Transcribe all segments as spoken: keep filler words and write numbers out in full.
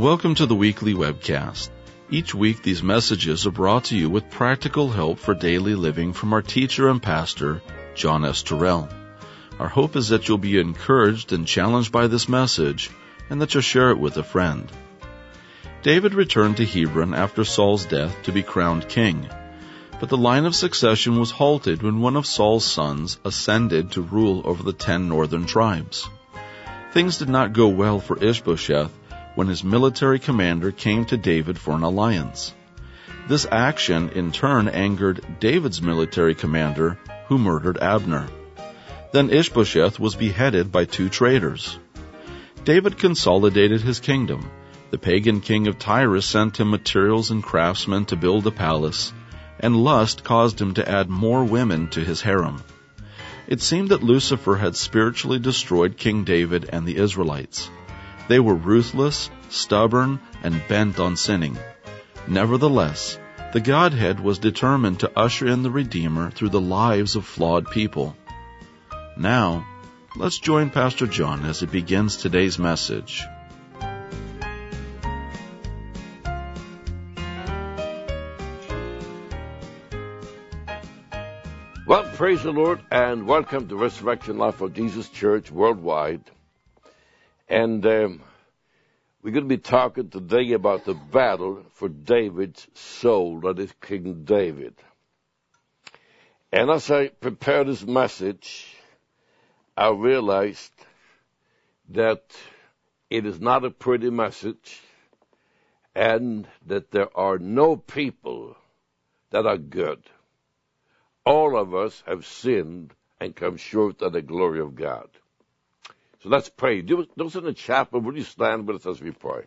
Welcome to the weekly webcast. Each week these messages are brought to you with practical help for daily living from our teacher and pastor, John S. Terrell. Our hope is that you'll be encouraged and challenged by this message, and that you'll share it with a friend. David returned to Hebron after Saul's death to be crowned king, but the line of succession was halted when one of Saul's sons ascended to rule over the ten northern tribes. Things did not go well for Ishbosheth when his military commander came to David for an alliance. This action in turn angered David's military commander, who murdered Abner. Then Ishbosheth was beheaded by two traitors. David consolidated his kingdom. The pagan king of Tyrus sent him materials and craftsmen to build a palace, and lust caused him to add more women to his harem. It seemed that Lucifer had spiritually destroyed King David and the Israelites. They were ruthless, stubborn, and bent on sinning. Nevertheless, the Godhead was determined to usher in the Redeemer through the lives of flawed people. Now, let's join Pastor John as he begins today's message. Well, praise the Lord, and welcome to Resurrection Life of Jesus Church Worldwide. And um, we're going to be talking today about the battle for David's soul, that is King David. And as I prepared this message, I realized that it is not a pretty message, and that there are no people that are good. All of us have sinned and come short of the glory of God. So let's pray. Those in the chapel, will you stand with us as we pray?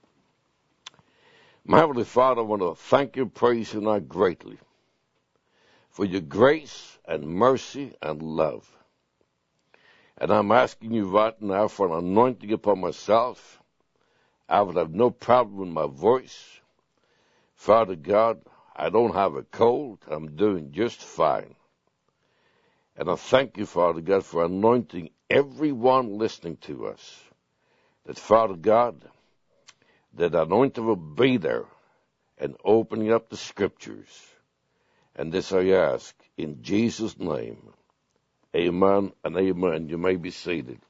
My Heavenly Father, I want to thank you, praise you now greatly for your grace and mercy and love. And I'm asking you right now for an anointing upon myself. I would have no problem with my voice. Father God, I don't have a cold. I'm doing just fine. And I thank you, Father God, for anointing everyone listening to us. That, Father God, that anointing will be there and opening up the Scriptures. And this I ask in Jesus' name. Amen and amen. You may be seated.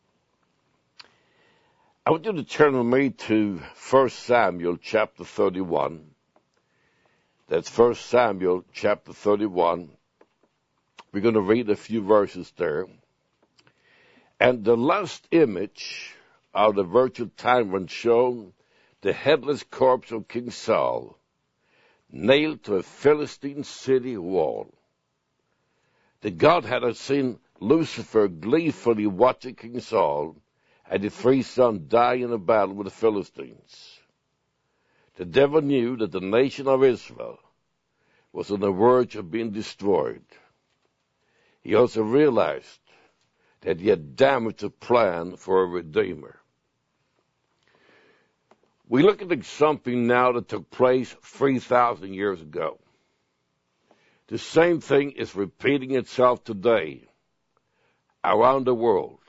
I want you to turn with me to First Samuel chapter thirty-one. That's First Samuel chapter thirty-one. We're going to read a few verses there. And the last image of the virtual tyrant shown the headless corpse of King Saul, nailed to a Philistine city wall. The Godhead had seen Lucifer gleefully watching King Saul and his three sons die in a battle with the Philistines. The devil knew that the nation of Israel was on the verge of being destroyed. He also realized that he had damaged the plan for a Redeemer. We look at something now that took place three thousand years ago. The same thing is repeating itself today around the world.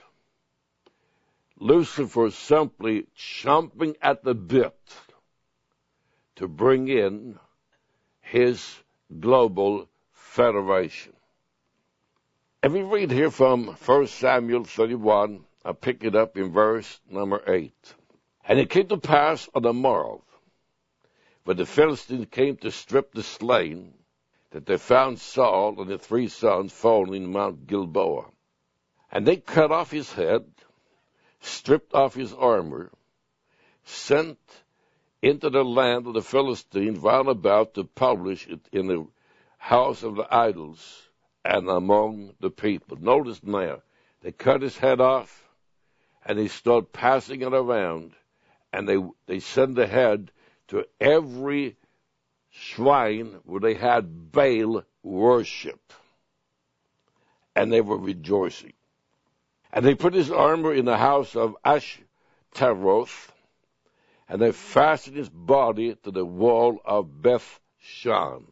Lucifer simply chomping at the bit to bring in his global federation. And we read here from First Samuel thirty-one, I'll pick it up in verse number eight. And it came to pass on the morrow, when the Philistines came to strip the slain, that they found Saul and his three sons fallen in Mount Gilboa. And they cut off his head, stripped off his armor, sent into the land of the Philistines round about to publish it in the house of the idols and among the people. Notice now, they cut his head off, and they start passing it around, and they they send the head to every shrine where they had Baal worship, and they were rejoicing. And they put his armor in the house of Ashtaroth, and they fastened his body to the wall of Beth-shan.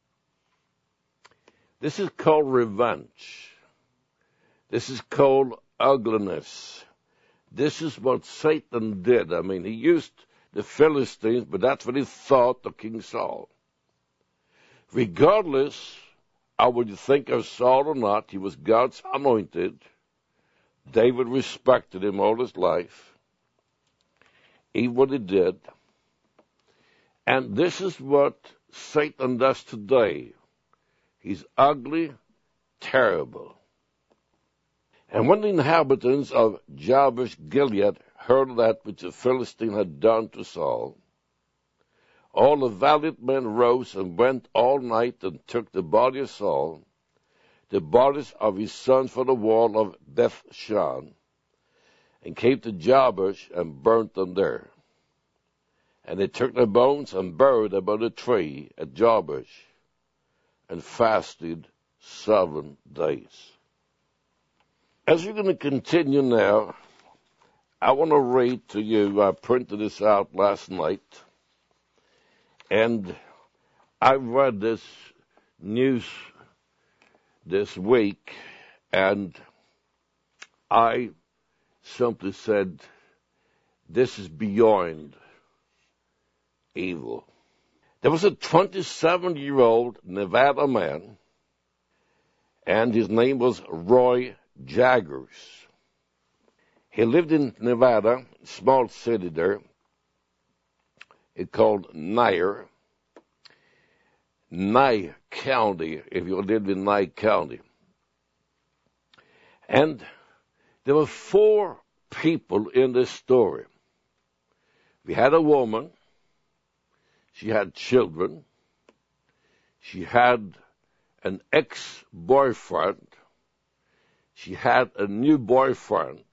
This is called revenge. This is called ugliness. This is what Satan did. I mean, he used the Philistines, but that's what he thought of King Saul. Regardless of what you think of Saul or not, he was God's anointed. David respected him all his life, even what he did. And this is what Satan does today. He's ugly, terrible. And when the inhabitants of Jabesh Gilead heard that which the Philistine had done to Saul, all the valiant men rose and went all night and took the body of Saul, the bodies of his sons from the wall of Bethshan, and came to Jabesh and burnt them there. And they took their bones and buried them under a tree at Jabesh, and fasted seven days. As we're going to continue now, I want to read to you, I printed this out last night, and I read this news this week, and I simply said, this is beyond evil. There was a twenty-seven-year-old Nevada man, and his name was Roy Jaggers. He lived in Nevada, a small city there. It's called Nye, Nye County, if you live in Nye County. And there were four people in this story. We had a woman. She had children. She had an ex-boyfriend. She had a new boyfriend.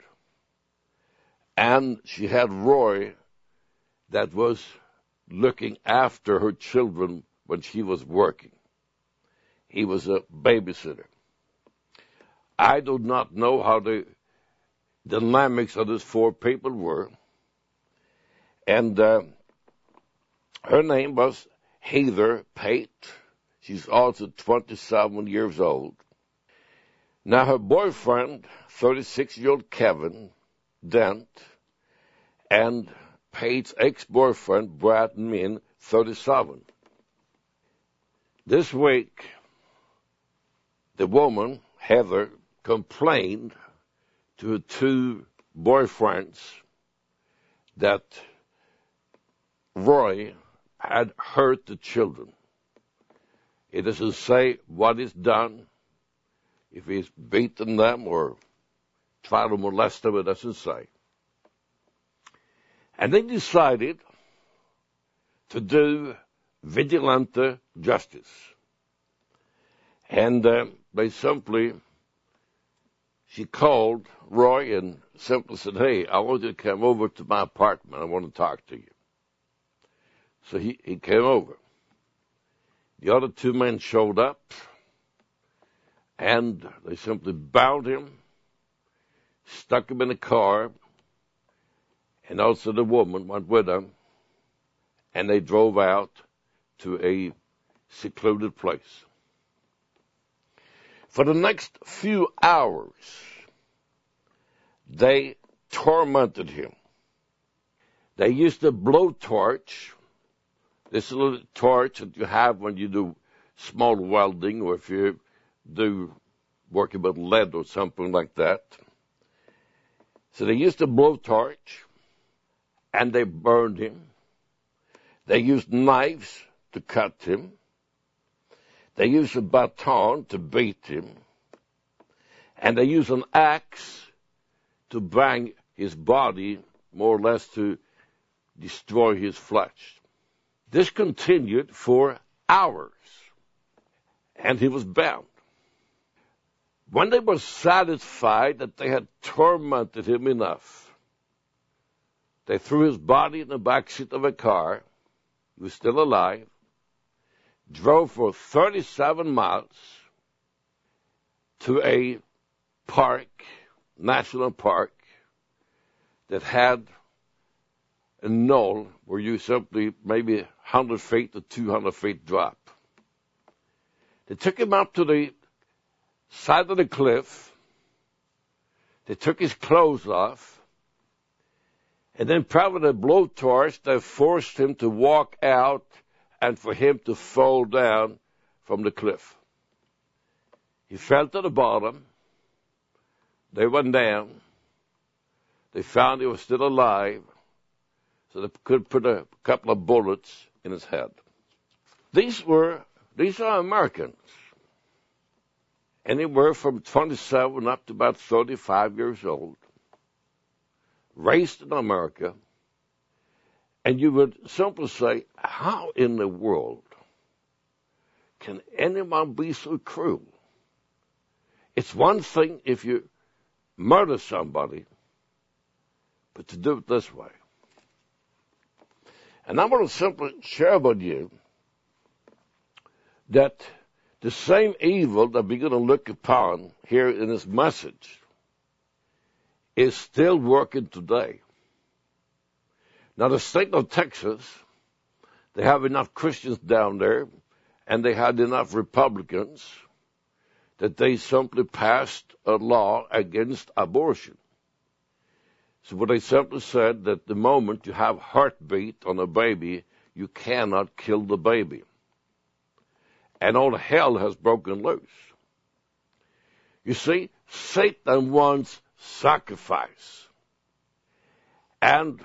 And she had Roy that was looking after her children when she was working. He was a babysitter. I do not know how the dynamics of these four people were. And uh, her name was Heather Pate. She's also twenty-seven years old. Now her boyfriend, thirty-six-year-old Kevin Dent, and Pate's ex-boyfriend, Brad Min, thirty-seven. This week, the woman, Heather, complained to her two boyfriends that Roy had hurt the children. It doesn't say what he's done, if he's beaten them or tried to molest them, it doesn't say. And they decided to do vigilante justice. And uh, they simply, she called Roy and simply said, hey, I want you to come over to my apartment. I want to talk to you. So he, he came over. The other two men showed up, and they simply bound him, stuck him in a car, and also the woman went with them, and they drove out to a secluded place. For the next few hours, they tormented him. They used a blowtorch. This little torch that you have when you do small welding, or if you do working with lead or something like that. So they used a blowtorch, and they burned him. They used knives to cut him. They used a baton to beat him. And they used an axe to bang his body, more or less to destroy his flesh. This continued for hours, and he was bound. When they were satisfied that they had tormented him enough, they threw his body in the back seat of a car. He was still alive, drove for thirty-seven miles to a park, national park, that had a knoll where you simply maybe one hundred feet to two hundred feet drop. They took him up to the side of the cliff. They took his clothes off, And then probably a blowtorch, they forced him to walk out and for him to fall down from the cliff. He fell to the bottom. They went down. They found he was still alive, so they could put a couple of bullets in his head. These were, these are Americans. Anywhere from twenty-seven up to about thirty-five years old, raised in America, and you would simply say, how in the world can anyone be so cruel? It's one thing if you murder somebody, but to do it this way. And I want to simply share with you that the same evil that we're going to look upon here in this message is still working today. Now, the state of Texas, they have enough Christians down there, and they had enough Republicans that they simply passed a law against abortion. So what they simply said that the moment you have heartbeat on a baby, you cannot kill the baby. And all hell has broken loose. You see, Satan wants sacrifice. And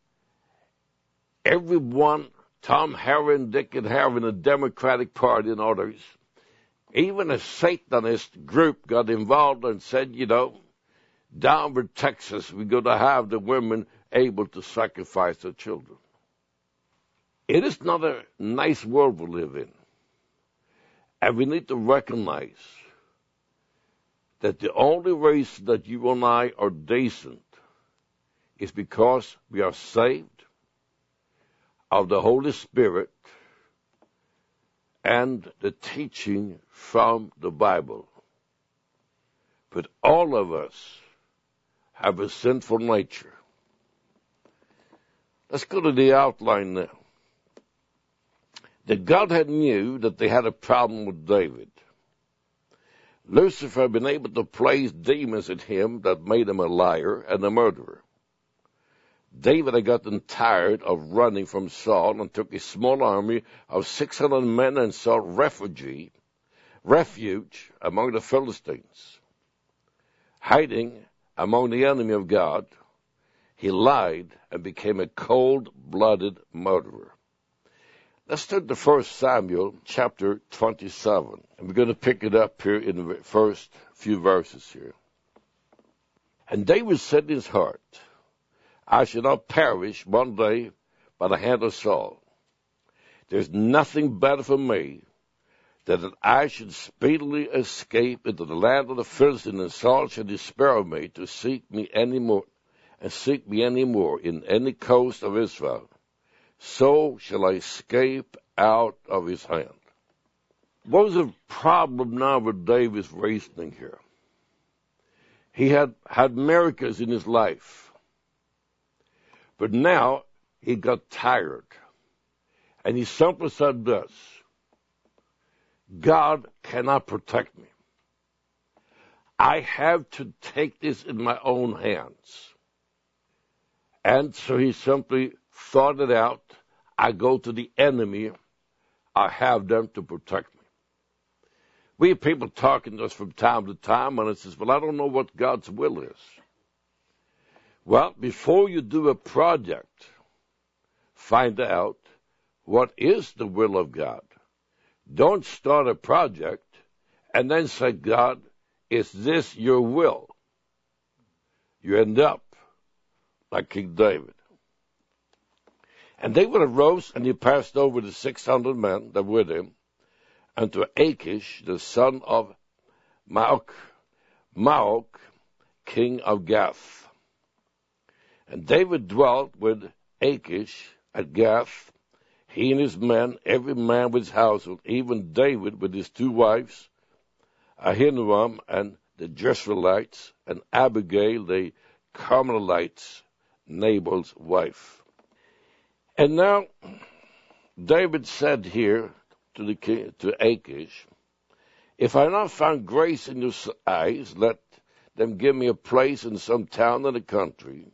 everyone, Tom Harry and Dick and Harry in the Democratic Party and others, even a Satanist group got involved and said, you know, down in Texas, we're going to have the women able to sacrifice their children. It is not a nice world we live in. And we need to recognize that the only reason that you and I are decent is because we are saved of the Holy Spirit and the teaching from the Bible. But all of us have a sinful nature. Let's go to the outline now. That God had knew that they had a problem with David. Lucifer had been able to place demons in him that made him a liar and a murderer. David had gotten tired of running from Saul and took a small army of six hundred men and sought refuge, refuge among the Philistines. Hiding among the enemy of God, he lied and became a cold-blooded murderer. Let's turn to First Samuel chapter twenty-seven, and we're going to pick it up here in the first few verses here. And David said in his heart, I shall not perish one day by the hand of Saul. There's nothing better for me than that I should speedily escape into the land of the Philistines, and Saul should despair of me to seek me any more, and seek me any more in any coast of Israel. So shall I escape out of his hand. What was the problem now with David's reasoning here? He had had miracles in his life. But now he got tired. And he simply said this, God cannot protect me. I have to take this in my own hands. And so he simply thought it out. I go to the enemy. I have them to protect me. We have people talking to us from time to time, and it says, well, I don't know what God's will is. Well, before you do a project, find out what is the will of God. Don't start a project and then say, God, is this your will? You end up like King David. And David arose, and he passed over the six hundred men that were with him, unto Achish, the son of Maok, Maok, king of Gath. And David dwelt with Achish at Gath, he and his men, every man with his household, even David with his two wives, Ahinoam and the Jezreelites, and Abigail the Carmelites, Nabal's wife. And now David said here to the king, to Achish, if I have not found grace in your eyes, let them give me a place in some town in the country,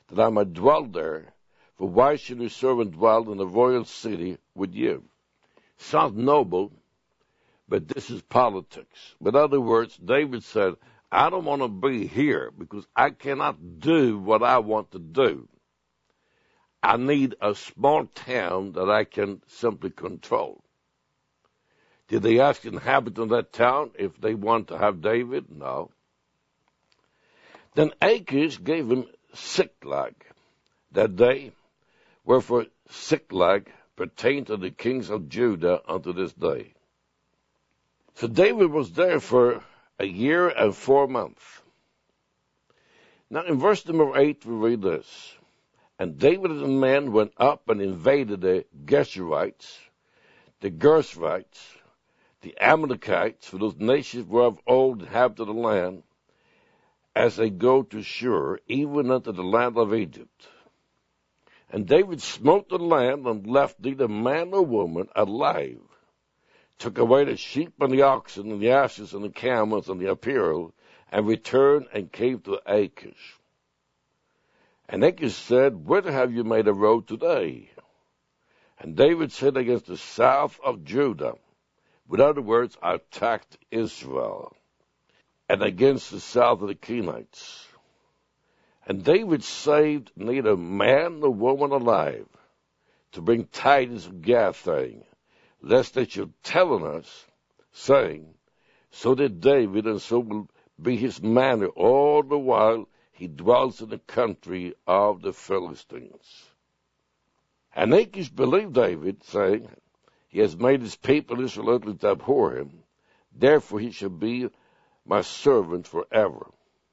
that I might dwell there. For why should your servant dwell in a royal city with you? Sounds noble, but this is politics. In other words, David said, I don't want to be here because I cannot do what I want to do. I need a small town that I can simply control. Did they ask the inhabitants of that town if they want to have David? No. Then Achish gave him Ziklag that day, wherefore Ziklag pertained to the kings of Judah unto this day. So David was there for a year and four months. Now in verse number eight we read this. And David and the men went up and invaded the Geshurites, the Gershonites, the Amalekites, for those nations were of old inhabited the land, as they go to Shur, even unto the land of Egypt. And David smote the land and left neither man nor woman alive, took away the sheep and the oxen and the asses and the camels and the apparel, and returned and came to Achish. And Achish said, Whither have you made a road today? And David said, Against the south of Judah. In other words, I attacked Israel, and against the south of the Kenites. And David saved neither man nor woman alive, to bring tidings of Gathing, lest they should tell on us, saying, So did David, and so will be his manner all the while he dwells in the country of the Philistines. And Achish believed David, saying, He has made his people Israel to abhor him, therefore he shall be my servant forever.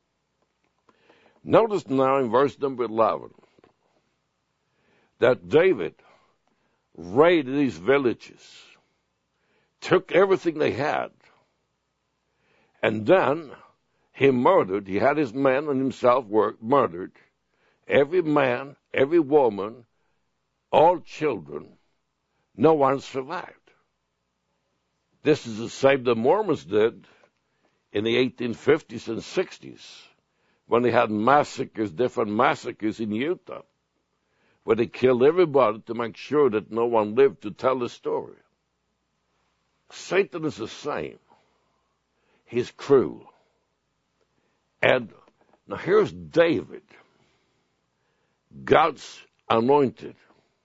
Notice now in verse number eleven that David raided these villages, took everything they had, and then he murdered, he had his men and himself were murdered, every man, every woman, all children. No one survived. This is the same the Mormons did in the eighteen fifties and sixties, when they had massacres, different massacres in Utah, where they killed everybody to make sure that no one lived to tell the story. Satan is the same. He's cruel. And now here's David, God's anointed.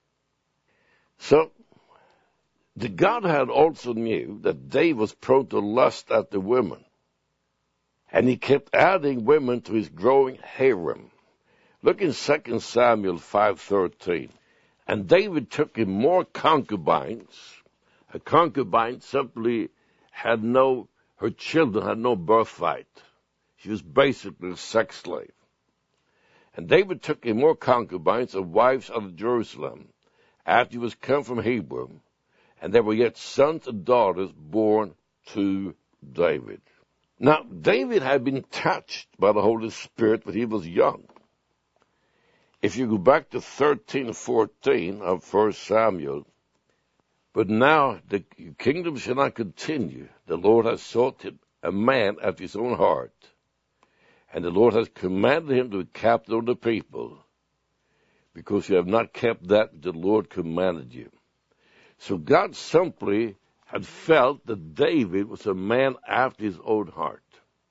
So the Godhead also knew that David was prone to lust after women. And he kept adding women to his growing harem. Look in Second Samuel five thirteen. And David took him more concubines. A concubine simply had no, her children had no birthright. She was basically a sex slave. And David took him more concubines of wives of Jerusalem, after he was come from Hebron, and there were yet sons and daughters born to David. Now, David had been touched by the Holy Spirit when he was young. If you go back to thirteen fourteen of First Samuel, but now the kingdom shall not continue. The Lord has sought him a man after his own heart, and the Lord has commanded him to be captain of the people, because you have not kept that which the Lord commanded you. So God simply had felt that David was a man after his own heart.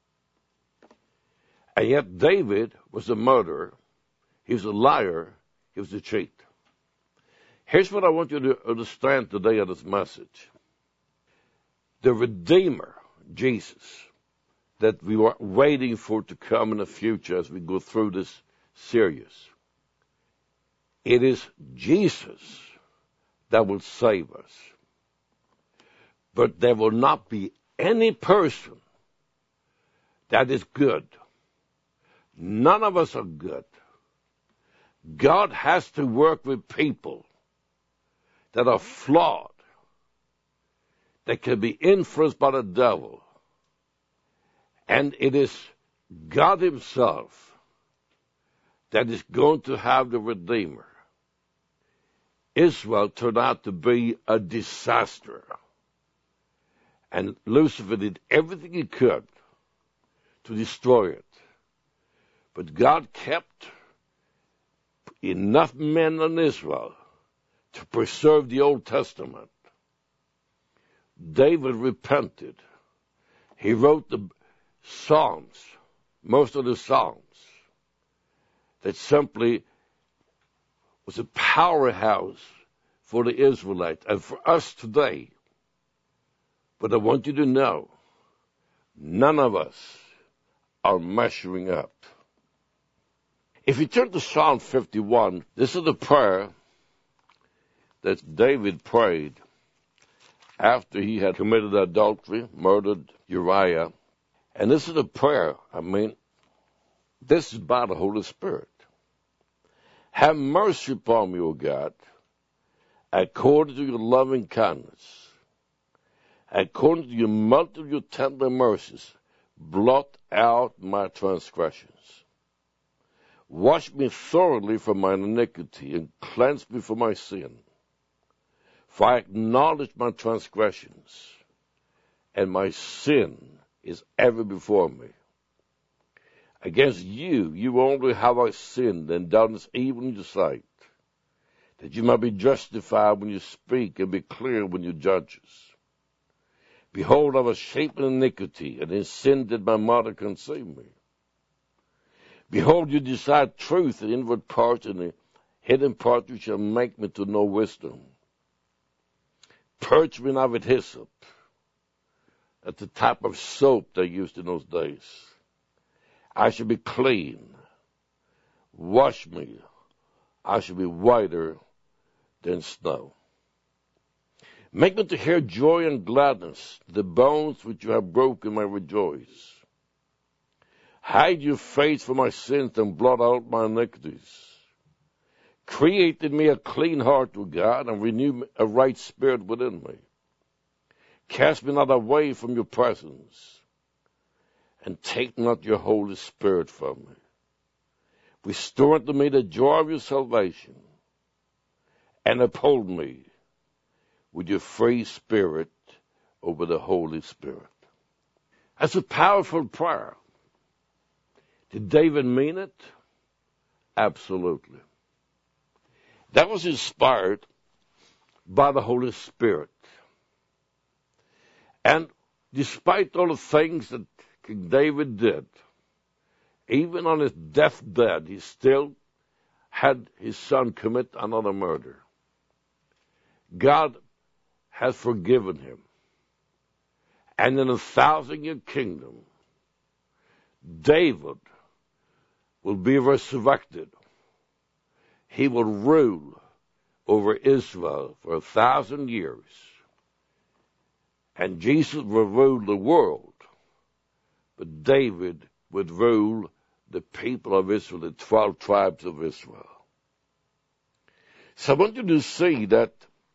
And yet David was a murderer. He was a liar. He was a cheat. Here's what I want you to understand today of this message. The Redeemer, Jesus, that we were waiting for to come in the future as we go through this series. It is Jesus that will save us. But there will not be any person that is good. None of us are good. God has to work with people that are flawed, that can be influenced by the devil. And it is God himself that is going to have the Redeemer. Israel turned out to be a disaster. And Lucifer did everything he could to destroy it. But God kept enough men in Israel to preserve the Old Testament. David repented. He wrote the Psalms, most of the Psalms, that simply was a powerhouse for the Israelites and for us today. But I want you to know, none of us are measuring up. If you turn to Psalm fifty-one, this is the prayer that David prayed after he had committed adultery, murdered Uriah. And this is a prayer, I mean, this is by the Holy Spirit. Have mercy upon me, O God, according to your loving kindness, according to your multitude of your tender mercies, blot out my transgressions. Wash me thoroughly from my iniquity and cleanse me from my sin. For I acknowledge my transgressions, and my sin is ever before me. Against you, you only have I sinned and done this evil in your sight, that you might be justified when you speak and be clear when you judge us. Behold, I was shapen in iniquity, and in sin did my mother conceive me. Behold, you decide truth in inward parts, and the hidden part you shall make me to know wisdom. Purge me now with hyssop, at the type of soap they used in those days. I shall be clean. Wash me. I shall be whiter than snow. Make me to hear joy and gladness. The bones which you have broken may rejoice. Hide your face from my sins and blot out my iniquities. Create in me a clean heart, O God, and renew a right spirit within me. Cast me not away from your presence, and take not your Holy Spirit from me. Restore unto me the joy of your salvation, and uphold me with your free spirit over the Holy Spirit. That's a powerful prayer. Did David mean it? Absolutely. That was inspired by the Holy Spirit. And despite all the things that King David did, even on his deathbed, he still had his son commit another murder. God has forgiven him. And in a thousand-year kingdom, David will be resurrected. He will rule over Israel for a thousand years. And Jesus will rule the world. But David would rule the people of Israel, the twelve tribes of Israel. So I want you to see that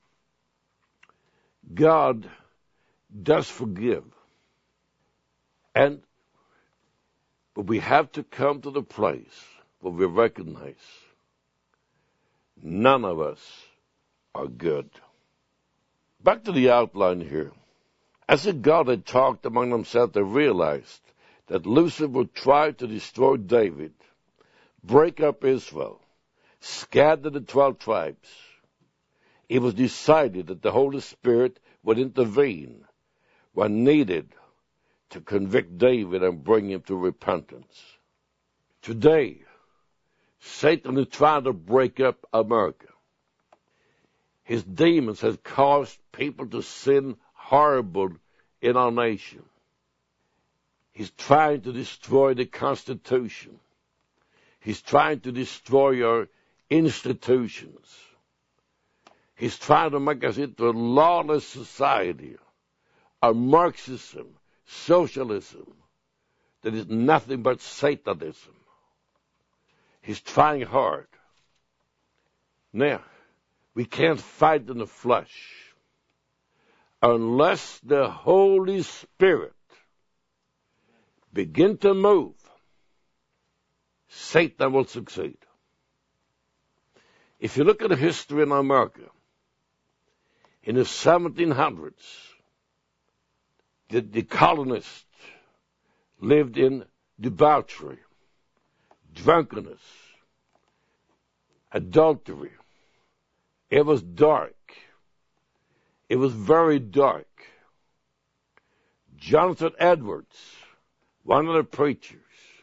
God does forgive. And but we have to come to the place where we recognize none of us are good. Back to the outline here. As if God had talked among themselves, they realized that Lucifer would try to destroy David, break up Israel, scatter the twelve tribes. It was decided that the Holy Spirit would intervene when needed to convict David and bring him to repentance. Today, Satan is trying to break up America. His demons have caused people to sin horrible in our nation. He's trying to destroy the Constitution. He's trying to destroy our institutions. He's trying to make us into a lawless society, a Marxism, socialism that is nothing but Satanism. He's trying hard. Now, we can't fight in the flesh unless the Holy Spirit begin to move. Satan will succeed. If you look at the history in America, in the seventeen hundreds, the, the colonists lived in debauchery, drunkenness, adultery. It was dark. It was very dark. Jonathan Edwards, one of the preachers,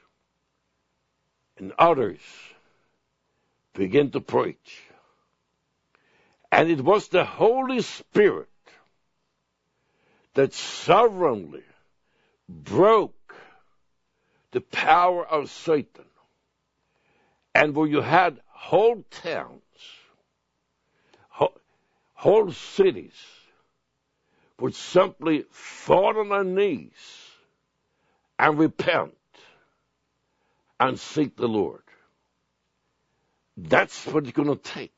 and others began to preach. And it was the Holy Spirit that sovereignly broke the power of Satan. And where you had whole towns, whole cities, would simply fall on their knees and repent and seek the Lord. That's what it's going to take.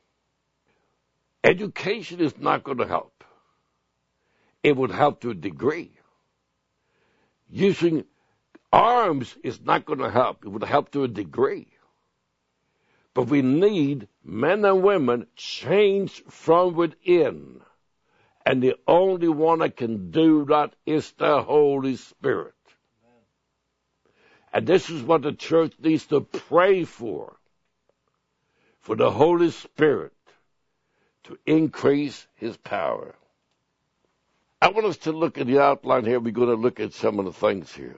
Education is not going to help. It would help to a degree. Using arms is not going to help. It would help to a degree. But we need men and women changed from within. And the only one that can do that is the Holy Spirit. Amen. And this is what the church needs to pray for. For the Holy Spirit to increase his power. I want us to look at the outline here. We're going to look at some of the things here.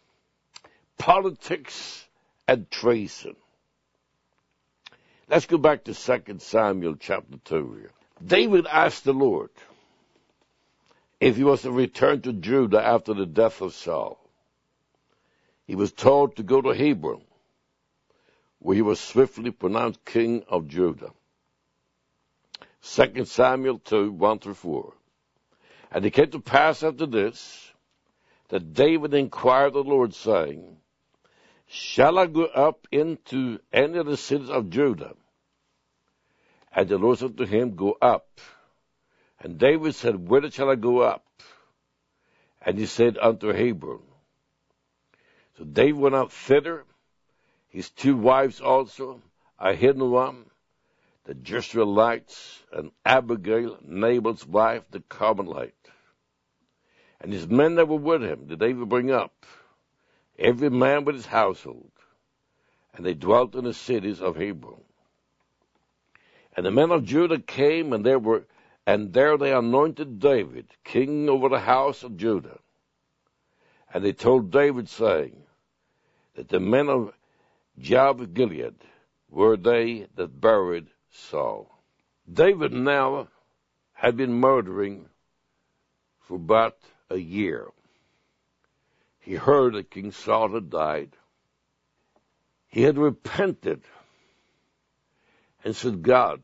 Politics and treason. Let's go back to Second Samuel chapter two here. David asked the Lord if he was to return to Judah after the death of Saul. He was told to go to Hebron, where he was swiftly pronounced king of Judah. Second Samuel two, one through four. And it came to pass after this, that David inquired of the Lord, saying, Shall I go up into any of the cities of Judah? And the Lord said to him, Go up. And David said, Whither shall I go up? And he said, Unto Hebron. So David went up thither, his two wives also, Ahinoam, the Jezreelites, and Abigail, Nabal's wife, the Carmelite. And his men that were with him did David bring up, every man with his household, and they dwelt in the cities of Hebron. And the men of Judah came, and there were, and there they anointed David king over the house of Judah. And they told David, saying, that the men of Jabesh Gilead were they that buried Saul. David now had been murdering for about a year. He heard that King Saul had died. He had repented and said, God,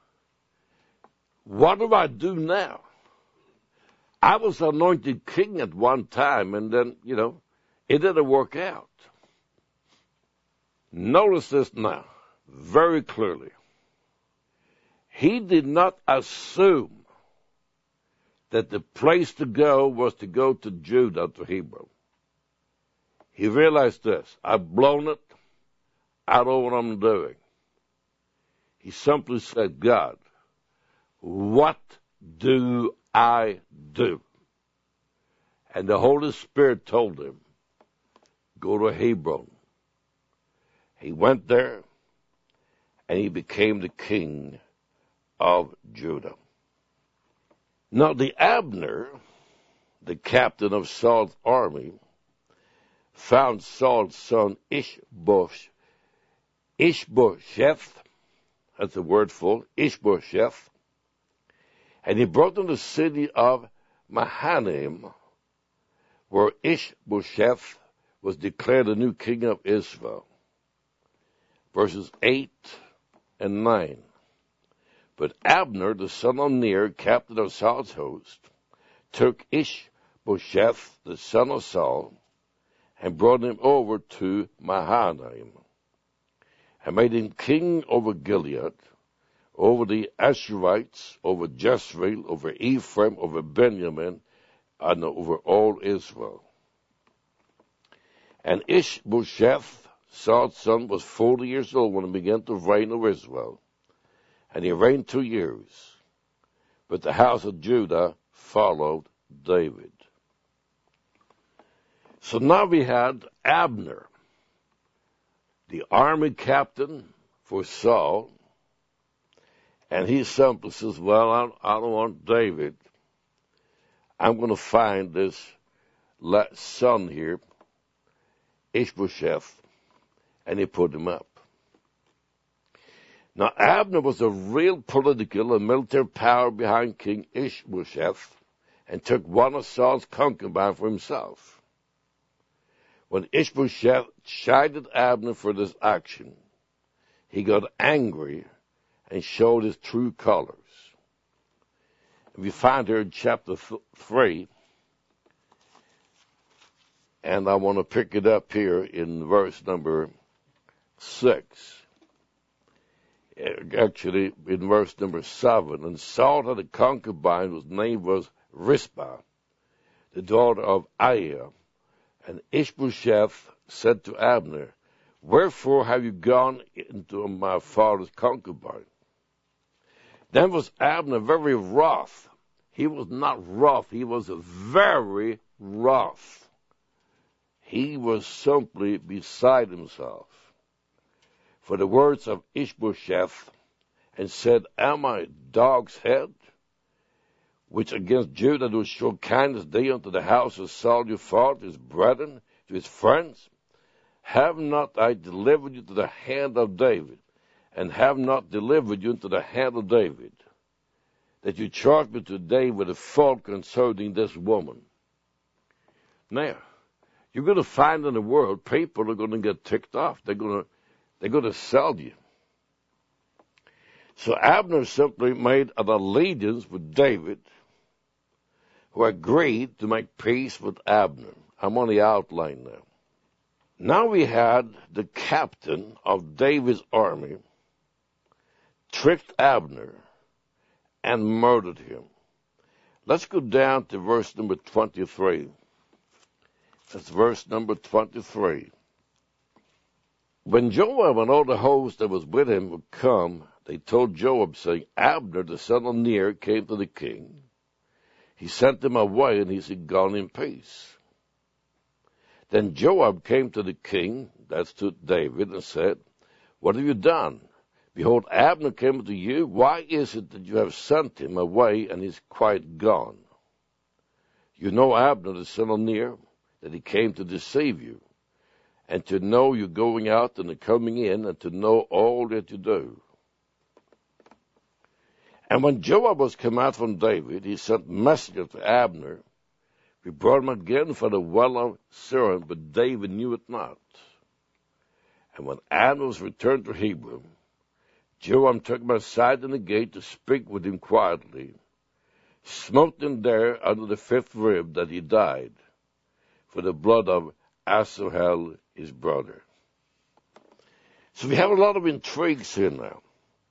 what do I do now? I was anointed king at one time, and then, you know, it didn't work out. Notice this now very clearly. He did not assume that the place to go was to go to Judah, to Hebron. He realized this. I've blown it. I don't know what I'm doing. He simply said, God, what do I do? And the Holy Spirit told him, go to Hebron. He went there, and he became the king of Judah. Now, the Abner, the captain of Saul's army, found Saul's son Ishbosheth, Ishbosheth, that's a word full, Ishbosheth, and he brought him to the city of Mahanaim, where Ishbosheth was declared the new king of Israel. Verses eight and nine. But Abner, the son of Ner, captain of Saul's host, took Ishbosheth, the son of Saul, and brought him over to Mahanaim, and made him king over Gilead, over the Asherites, over Jezreel, over Ephraim, over Benjamin, and over all Israel. And Ishbosheth, Saul's son, was forty years old when he began to reign over Israel, and he reigned two years. But the house of Judah followed David. So now we had Abner, the army captain for Saul, And he simply says, well, I, I don't want David. I'm going to find this son here, Ishbosheth, and he put him up. Now, Abner was a real political and military power behind King Ishbosheth and took one of Saul's concubines for himself. When Ishbosheth chided Abner for this action, he got angry and showed his true colors. We find here in chapter th- three, and I want to pick it up here in verse number six. Actually, in verse number seven, and Saul had a concubine whose name was Rizpah, the daughter of Aiah. And Ishbosheth said to Abner, wherefore have you gone into my father's concubine? Then was Abner very wroth. He was not wroth, he was very wroth. He was simply beside himself for the words of Ishbosheth, and said, am I dog's head, which against Judah do show kindness thee unto the house of Saul your father, his brethren, to his friends? Have not I delivered you to the hand of David, and have not delivered you into the hand of David, that you charge me today with a fault concerning this woman? Now, you're going to find in the world people are going to get ticked off. They're going to they're going to sell you. So Abner simply made an allegiance with David, who agreed to make peace with Abner. I'm on the outline now. Now we had the captain of David's army tricked Abner and murdered him. Let's go down to verse number twenty-three. That's verse number twenty-three. When Joab and all the host that was with him would come, they told Joab, saying, Abner, the son of Ner, came to the king. He sent him away, and he had gone in peace. Then Joab came to the king, that's to David, and said, what have you done? Behold, Abner came to you. Why is it that you have sent him away, and he's quite gone? You know Abner, the son of Ner, that he came to deceive you, and to know you going out and coming in, and to know all that you do. And when Joab was come out from David, he sent messengers to Abner. We brought him again for the well of Sirah, but David knew it not. And when Abner was returned to Hebron, Joab took him aside in the gate to speak with him quietly, smote him there under the fifth rib, that he died, for the blood of Asahel, his brother. So we have a lot of intrigues here now.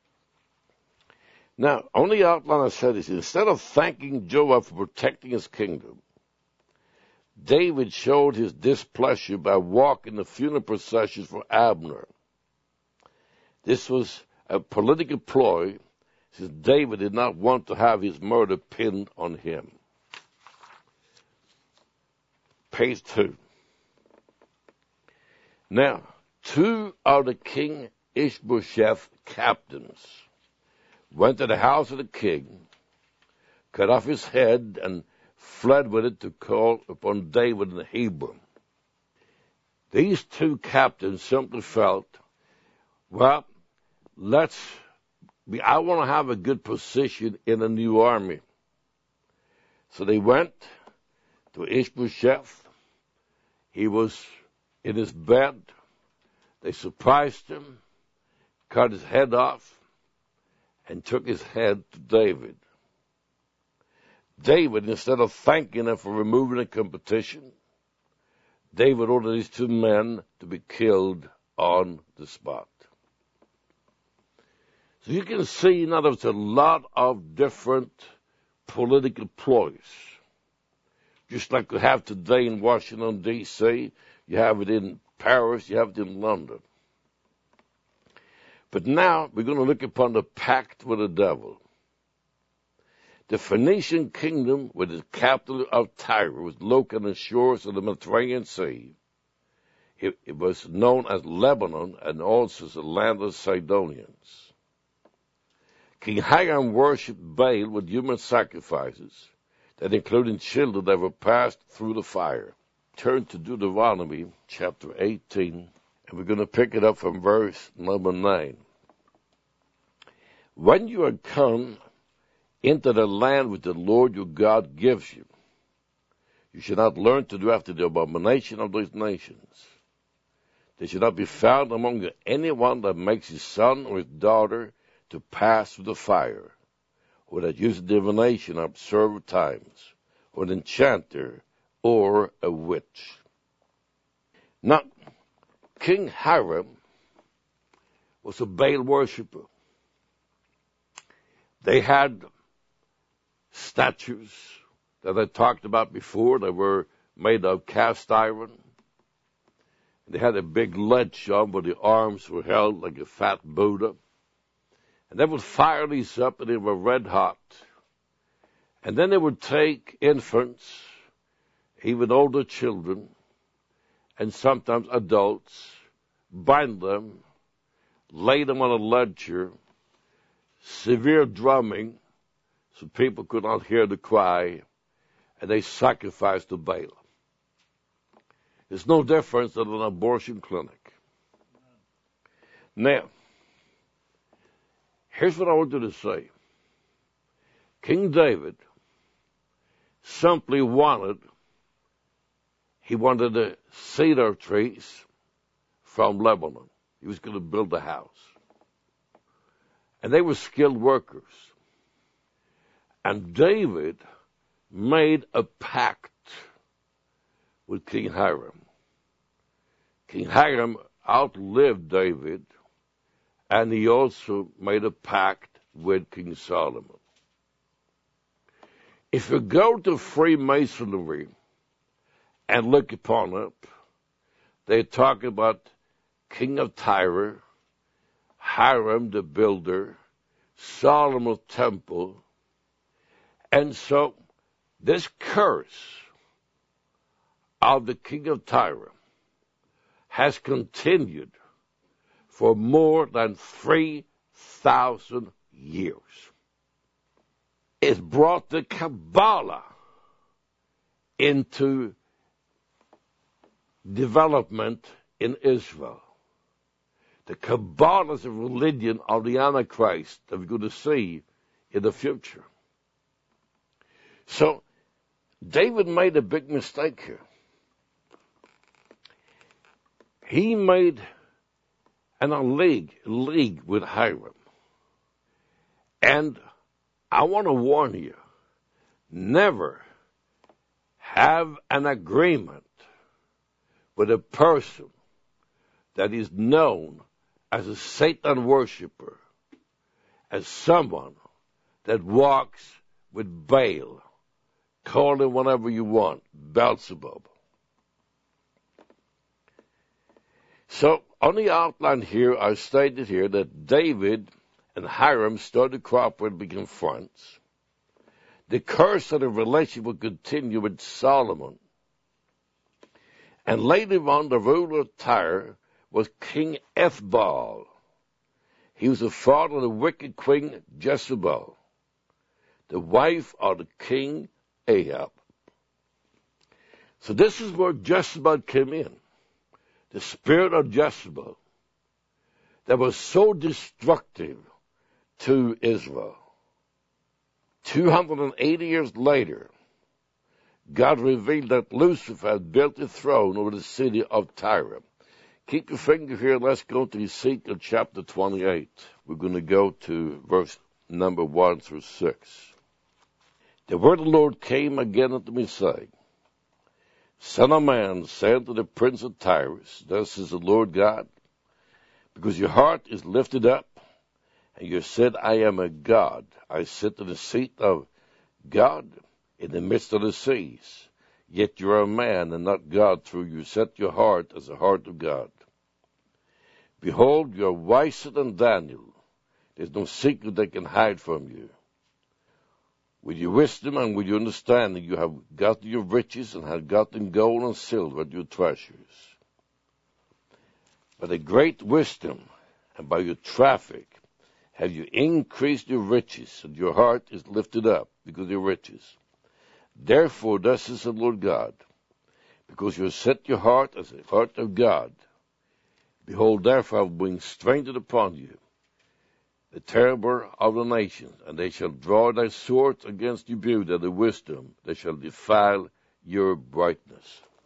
Now, on the outline I said is, instead of thanking Joab for protecting his kingdom, David showed his displeasure by walking the funeral processions for Abner. This was a political ploy, since David did not want to have his murder pinned on him. Page two. Now, two of the King Ishbosheth captains went to the house of the king, cut off his head, and fled with it to call upon David in Hebron. These two captains simply felt, well, let's be, I want to have a good position in a new army. So they went to Ishbosheth. He was in his bed. They surprised him, cut his head off, and took his head to David. David, instead of thanking him for removing the competition, David ordered these two men to be killed on the spot. So you can see now there's a lot of different political ploys. Just like we have today in Washington, D C, you have it in Paris, you have it in London. But now we're going to look upon the pact with the devil. The Phoenician kingdom, with its capital of Tyre, was located on the shores of the Mediterranean Sea. It, it was known as Lebanon and also as the land of Sidonians. King Hiram worshipped Baal with human sacrifices that included children that were passed through the fire. Turn to Deuteronomy chapter eighteen, and we're going to pick it up from verse number nine. When you are come into the land which the Lord your God gives you, you shall not learn to do after the abomination of those nations. There shall not be found among you anyone that makes his son or his daughter to pass through the fire, or that uses divination or observe times, or an enchanter, or a witch. Now, King Hiram was a Baal worshiper. They had statues that I talked about before. They were made of cast iron. They had a big ledge on where the arms were held like a fat Buddha. And they would fire these up, and they were red hot. And then they would take infants, even older children, and sometimes adults, bind them, lay them on a ledger, severe drumming, so people could not hear the cry, and they sacrificed to Baal. It's no different than an abortion clinic. Now, here's what I want you to say. King David simply wanted, he wanted the cedar trees from Lebanon. He was going to build a house. And they were skilled workers. And David made a pact with King Hiram. King Hiram outlived David, and he also made a pact with King Solomon. If you go to Freemasonry and look upon it, they talk about King of Tyre, Hiram the builder, Solomon's temple. And so this curse of the king of Tyre has continued for more than three thousand years. It's brought the Kabbalah into development in Israel. The Kabbalah is a religion of the Antichrist that we're going to see in the future. So, David made a big mistake here. He made an a league, league with Hiram. And I want to warn you, never have an agreement with a person that is known as a Satan worshiper, as someone that walks with Baal. Call him whatever you want, Beelzebub. So, on the outline here, I stated here that David and Hiram started to cooperate and become friends. The curse of the relationship would continue with Solomon. And later on, the ruler of Tyre was King Ethbaal. He was the father of the wicked queen Jezebel, the wife of the king Ahab. So this is where Jezebel came in. The spirit of Jezebel that was so destructive to Israel. two hundred eighty years later, God revealed that Lucifer had built a throne over the city of Tyre. Keep your finger here. Let's go to Ezekiel chapter twenty-eight. We're going to go to verse number one through six. The word of the Lord came again unto me, saying, Son of man, say unto the prince of Tyrus, thus is the Lord God, because your heart is lifted up, and you said, I am a God. I sit in the seat of God in the midst of the seas. Yet you are a man and not God, through you set your heart as the heart of God. Behold, you are wiser than Daniel. There's no secret they can hide from you. With your wisdom and with your understanding, you have gotten your riches and have gotten gold and silver at your treasures. By the great wisdom and by your traffic have you increased your riches, and your heart is lifted up because of your riches. Therefore, thus is the Lord God, because you have set your heart as the heart of God. Behold, therefore, I will bring strength upon you, the terror of the nations, and they shall draw their swords against your beauty and the wisdom. They shall defile your brightness.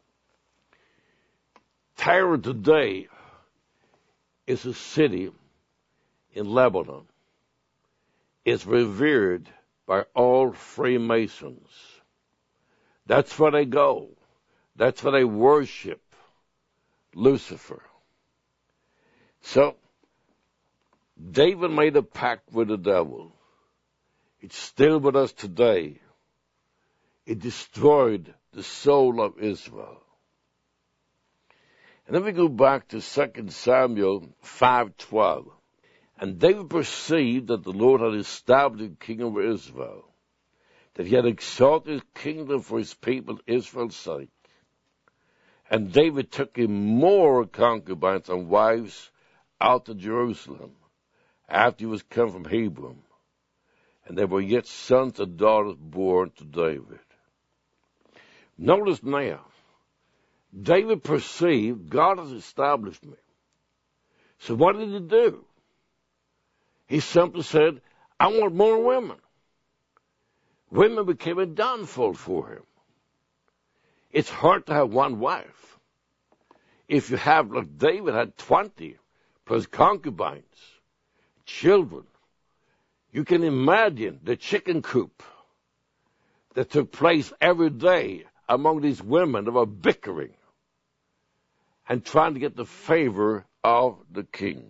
Tyre today is a city in Lebanon. It's revered by all Freemasons. That's where they go. That's where they worship Lucifer. So, David made a pact with the devil. It's still with us today. It destroyed the soul of Israel. And then we go back to Second Samuel five twelve. And David perceived that the Lord had established the king of Israel, that he had exalted his kingdom for his people Israel's sake. And David took him more concubines and wives out of Jerusalem, after he was come from Hebron, and there were yet sons and daughters born to David. Notice now, David perceived God has established me. So what did he do? He simply said, I want more women. Women became a downfall for him. It's hard to have one wife. If you have, like David had twenty, plus concubines, children, you can imagine the chicken coop that took place every day among these women that were bickering and trying to get the favor of the king.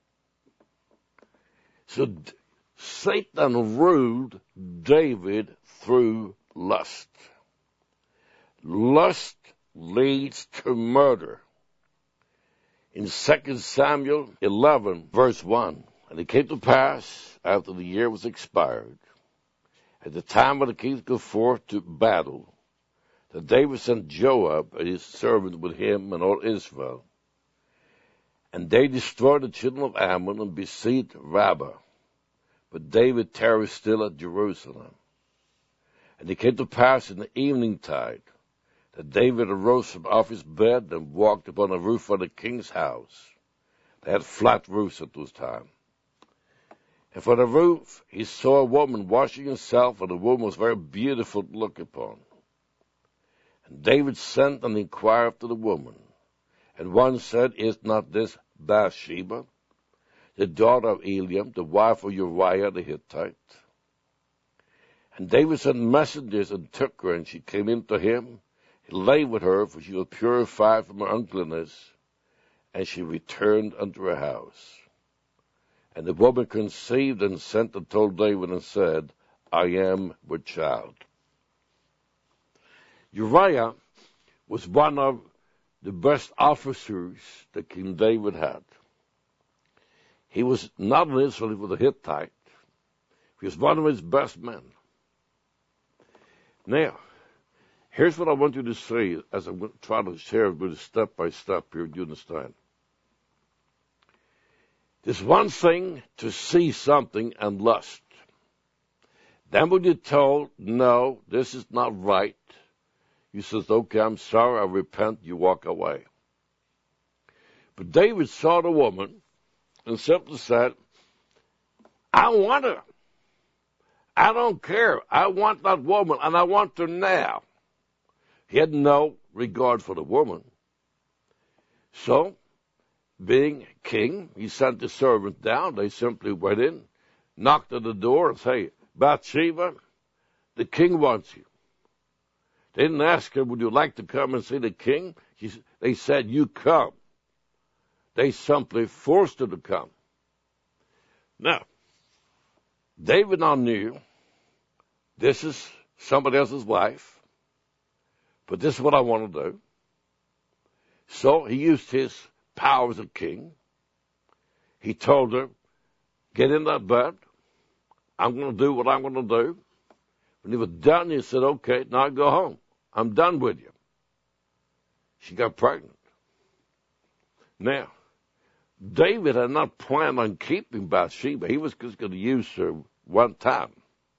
So Satan ruled David through lust. Lust leads to murder. In Second Samuel eleven, verse one, and it came to pass, after the year was expired, at the time when the kings go forth to battle, that David sent Joab and his servant with him and all Israel. And they destroyed the children of Ammon and besieged Rabbah. But David tarried still at Jerusalem. And it came to pass in the evening tide that David arose from off his bed and walked upon the roof of the king's house. They had flat roofs at those time. And from the roof he saw a woman washing herself, and the woman was very beautiful to look upon. And David sent and inquired after the woman. And one said, Is not this Bathsheba, the daughter of Eliam, the wife of Uriah the Hittite? And David sent messengers and took her, and she came in to him. He lay with her, for she was purified from her uncleanness, and she returned unto her house. And the woman conceived and sent and told David and said, I am with child. Uriah was one of the best officers that King David had. He was not an Israelite, he was a Hittite. He was one of his best men. Now, here's what I want you to see as I'm going to try to share with you step by step here. Do you understand? There's one thing to see something and lust. Then when you're told, no, this is not right, you says, okay, I'm sorry, I repent, you walk away. But David saw the woman and simply said, I want her. I don't care. I want that woman, and I want her now. He had no regard for the woman. So, being king, he sent the servant down. They simply went in, knocked at the door, and said, Bathsheba, the king wants you. They didn't ask her, would you like to come and see the king? She, they said, you come. They simply forced her to come. Now, David now knew this is somebody else's wife, but this is what I want to do. So he used his power as a king. He told her, get in that bed. I'm going to do what I'm going to do. When he was done, he said, okay, now go home. I'm done with you. She got pregnant. Now, David had not planned on keeping Bathsheba. He was just going to use her one time.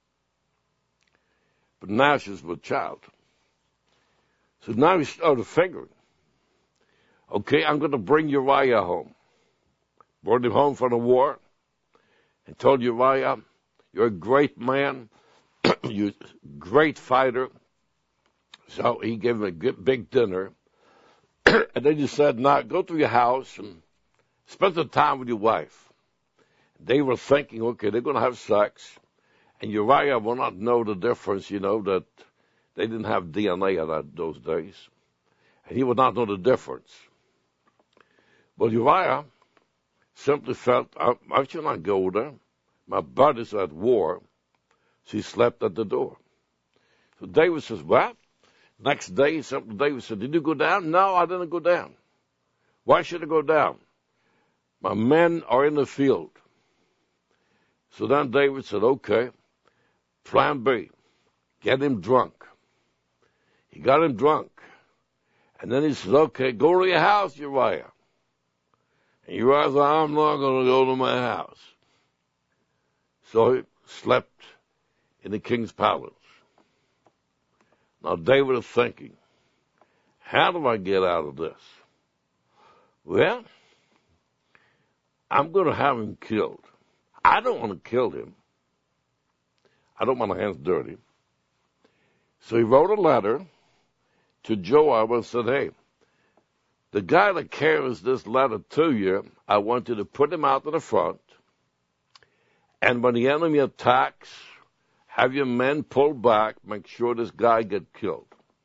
But now she's with child. So now he started figuring, okay, I'm going to bring Uriah home. Brought him home from the war and told Uriah, you're a great man, you're a great fighter. So he gave him a good, big dinner. And then he said, now go to your house and spend some time with your wife. They were thinking, okay, they're going to have sex. And Uriah will not know the difference, you know, that they didn't have D N A in that, those days. And he would not know the difference. But Uriah simply felt, I, I should not go there. My buddies are at war. So he slept at the door. So David says, well, next day, something David said, did you go down? No, I didn't go down. Why should I go down? My men are in the field. So then David said, okay, plan B, get him drunk. He got him drunk. And then he said, okay, go to your house, Uriah. And Uriah said, I'm not going to go to my house. So he slept in the king's palace. Now David is thinking, how do I get out of this? Well, I'm going to have him killed. I don't want to kill him. I don't want my hands dirty. So he wrote a letter to Joab and said, hey, the guy that carries this letter to you, I want you to put him out to the front. And when the enemy attacks, have your men pull back, make sure this guy gets killed.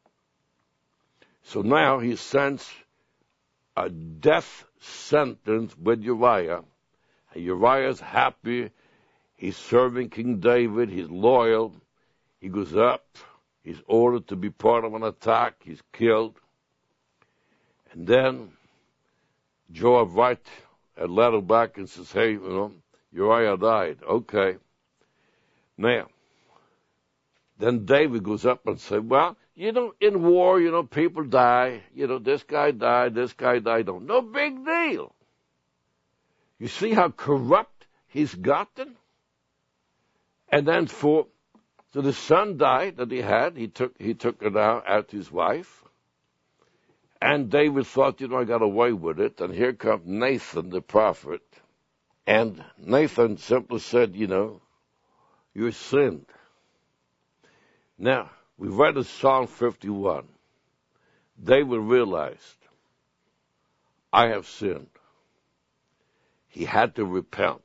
So now he sends a death sentence with Uriah. And Uriah's happy. He's serving King David. He's loyal. He goes up. He's ordered to be part of an attack. He's killed. And then Joab writes a letter back and says, hey, you know, Uriah died. Okay. Now, then David goes up and says, well, you know, in war, you know, people die. You know, this guy died, this guy died. No big deal. You see how corrupt he's gotten? And then for, so the son died that he had. He took, he took it out after his wife. And David thought, you know, I got away with it. And here comes Nathan, the prophet. And Nathan simply said, you know, you sinned. Now, we read in Psalm fifty-one. David realized, I have sinned. He had to repent.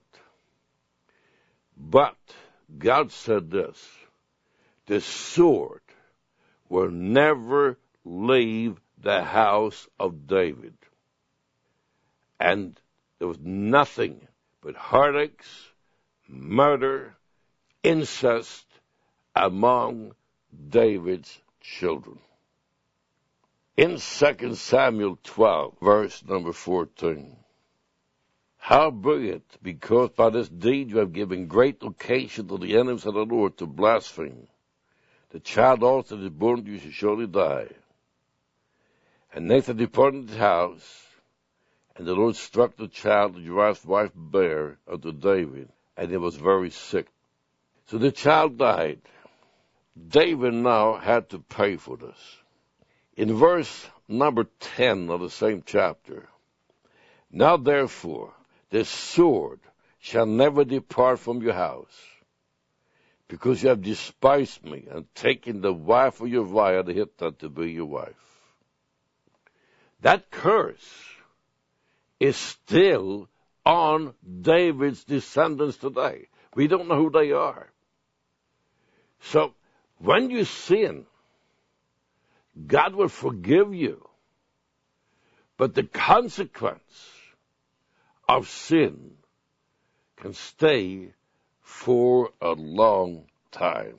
But God said this, the sword will never leave the house of David. And there was nothing but heartaches, murder, incest among David's children. In Second Samuel twelve, verse number fourteen, howbeit, because by this deed you have given great occasion to the enemies of the Lord to blaspheme, the child also that is born to you shall surely die. And Nathan departed his house, and the Lord struck the child that Uriah's wife bare unto David, and he was very sick. So the child died. David now had to pay for this. In verse number ten of the same chapter, now therefore the sword shall never depart from your house, because you have despised me and taken the wife of Uriah the Hittite to be your wife. That curse is still on David's descendants today. We don't know who they are. So when you sin, God will forgive you. But the consequence of sin can stay for a long time.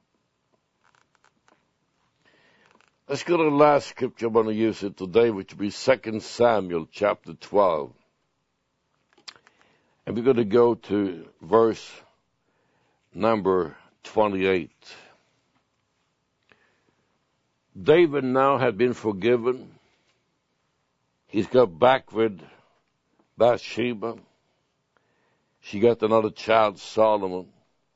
Let's go to the last scripture I'm going to use it today, which will be Second Samuel chapter twelve. And we're going to go to verse number twenty-eight. David now had been forgiven. He's got back with Bathsheba. She got another child, Solomon.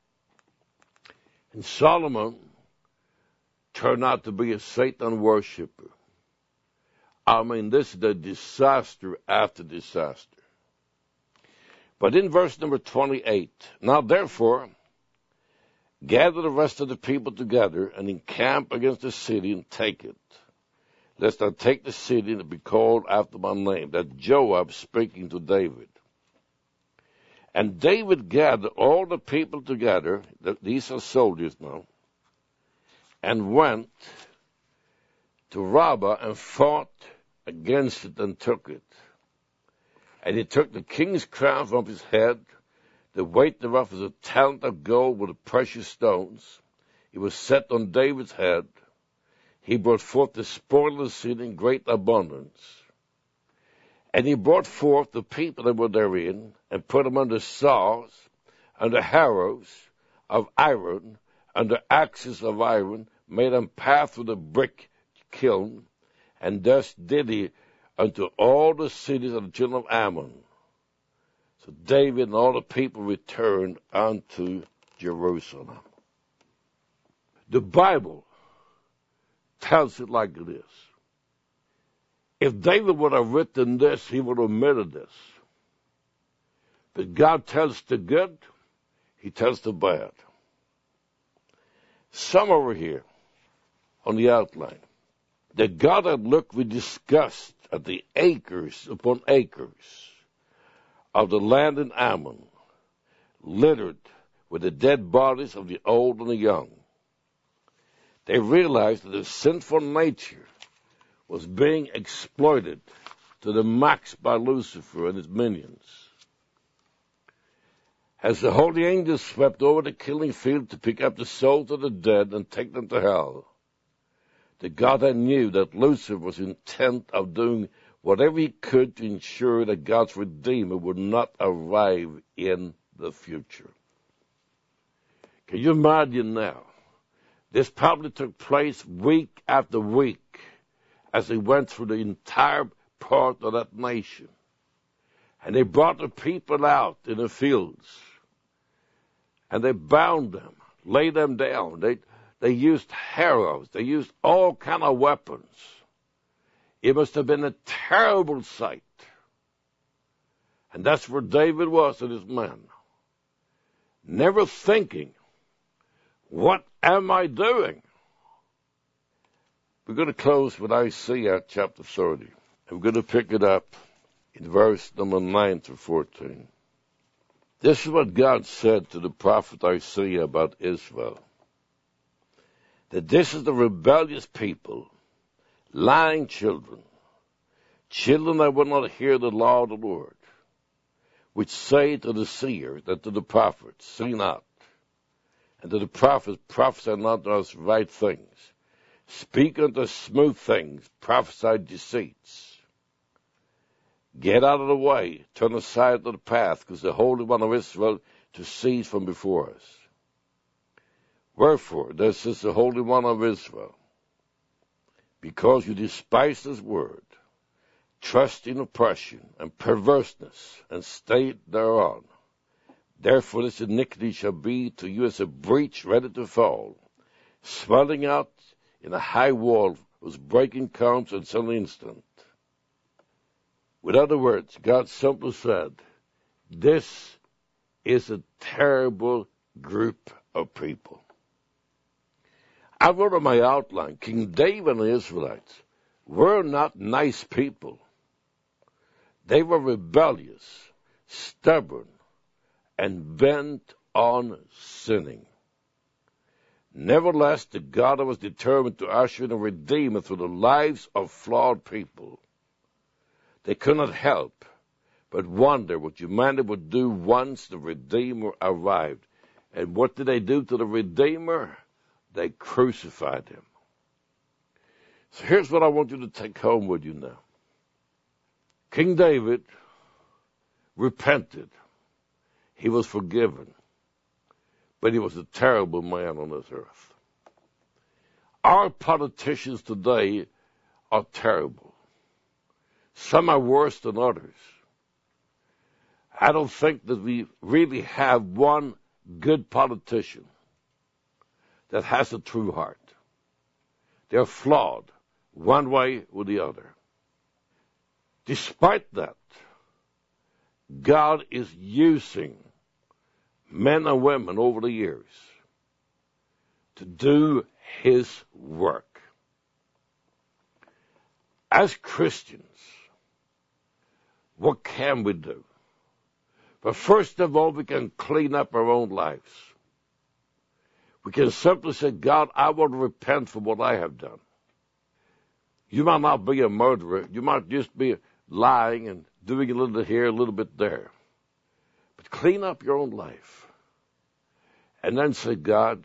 And Solomon turned out to be a Satan worshiper. I mean, this is the disaster after disaster. But in verse number twenty-eight, now therefore, gather the rest of the people together and encamp against the city and take it, lest I take the city and be called after my name. That Joab speaking to David. And David gathered all the people together, these are soldiers now, and went to Rabbah and fought against it and took it. And he took the king's crown from his head, the weight thereof was a talent of gold with the precious stones. It was set on David's head. He brought forth the spoil of the city in great abundance. And he brought forth the people that were therein, and put them under saws, under harrows of iron, under axes of iron, made them pass through the brick kiln, and thus did he unto all the cities of the children of Ammon. So David and all the people returned unto Jerusalem. The Bible tells it like it is. If David would have written this, he would have omitted this. But God tells the good, he tells the bad. Some over here on the outline, that God had looked with disgust at the acres upon acres of the land in Ammon, littered with the dead bodies of the old and the young. They realized that the sinful nature was being exploited to the max by Lucifer and his minions. As the holy angels swept over the killing field to pick up the souls of the dead and take them to hell, the God had knew that Lucifer was intent of doing whatever he could to ensure that God's Redeemer would not arrive in the future. Can you imagine now? This probably took place week after week as they went through the entire part of that nation. And they brought the people out in the fields. And they bound them, laid them down. They, they used harrows. They used all kind of weapons. It must have been a terrible sight. And that's where David was and his men. Never thinking, what am I doing? We're going to close with Isaiah chapter thirty. And we're going to pick it up in verse number nine to fourteen. This is what God said to the prophet Isaiah about Israel. That this is the rebellious people, lying children, children that will not hear the law of the Lord, which say to the seer, that to the prophet, see not, and to the prophet, prophesy not those right things. Speak unto smooth things, prophesy deceits. Get out of the way, turn aside to the path, because the Holy One of Israel to cease from before us. Wherefore, this is the Holy One of Israel, because you despise his word, trust in oppression and perverseness, and stay thereon. Therefore this iniquity shall be to you as a breach ready to fall, swelling out in a high wall, whose breaking comes at some instant. With other words, God simply said, this is a terrible group of people. I wrote on my outline, King David and the Israelites were not nice people. They were rebellious, stubborn, and bent on sinning. Nevertheless, the God was determined to usher in a Redeemer through the lives of flawed people. They could not help but wonder what humanity would do once the Redeemer arrived. And what did they do to the Redeemer? They crucified him. So here's what I want you to take home with you now. King David repented. He was forgiven. But he was a terrible man on this earth. Our politicians today are terrible. Some are worse than others. I don't think that we really have one good politician that has a true heart. They're flawed one way or the other. Despite that, God is using men and women over the years to do His work. As Christians, what can we do? But first of all, we can clean up our own lives. We can simply say, God, I want to repent for what I have done. You might not be a murderer. You might just be lying and doing a little bit here, a little bit there. But clean up your own life. And then say, God,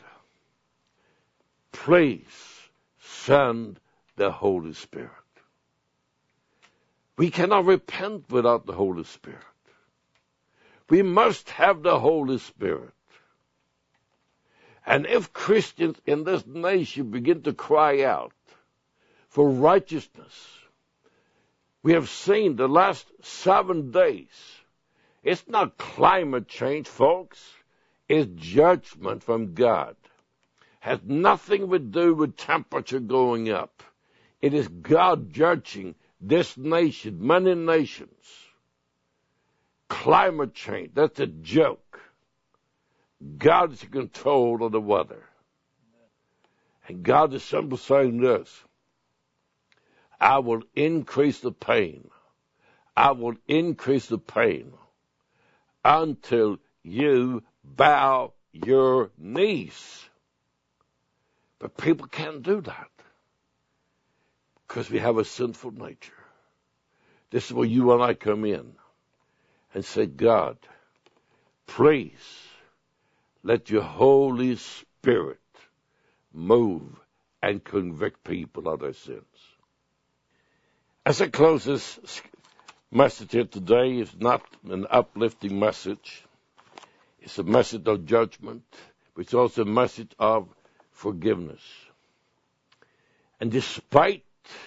please send the Holy Spirit. We cannot repent without the Holy Spirit. We must have the Holy Spirit. And if Christians in this nation begin to cry out for righteousness, we have seen the last seven days, it's not climate change, folks. It's judgment from God. Has nothing to do with temperature going up. It is God judging this nation, many nations. Climate change, that's a joke. God is in control of the weather. And God is simply saying this: I will increase the pain. I will increase the pain until you bow your knees. But people can't do that because we have a sinful nature. This is where you and I come in and say, God, please let your Holy Spirit move and convict people of their sins. As I close this message here today, it's not an uplifting message. It's a message of judgment, but it's also a message of forgiveness. And despite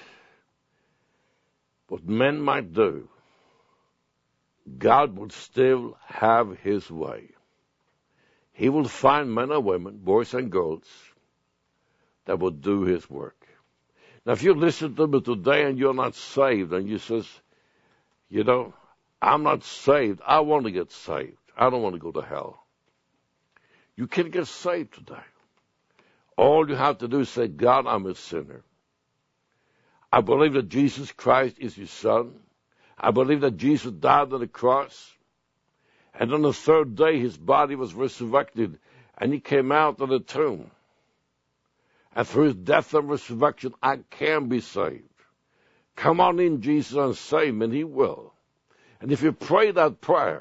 what men might do, God will still have His way. He will find men and women, boys and girls, that will do His work. Now, if you listen to me today and you're not saved, and you says, you know, I'm not saved, I want to get saved. I don't want to go to hell. You can get saved today. All you have to do is say, God, I'm a sinner. I believe that Jesus Christ is His Son. I believe that Jesus died on the cross. And on the third day, His body was resurrected, and He came out of the tomb. And through His death and resurrection, I can be saved. Come on in, Jesus, and save me, and He will. And if you pray that prayer,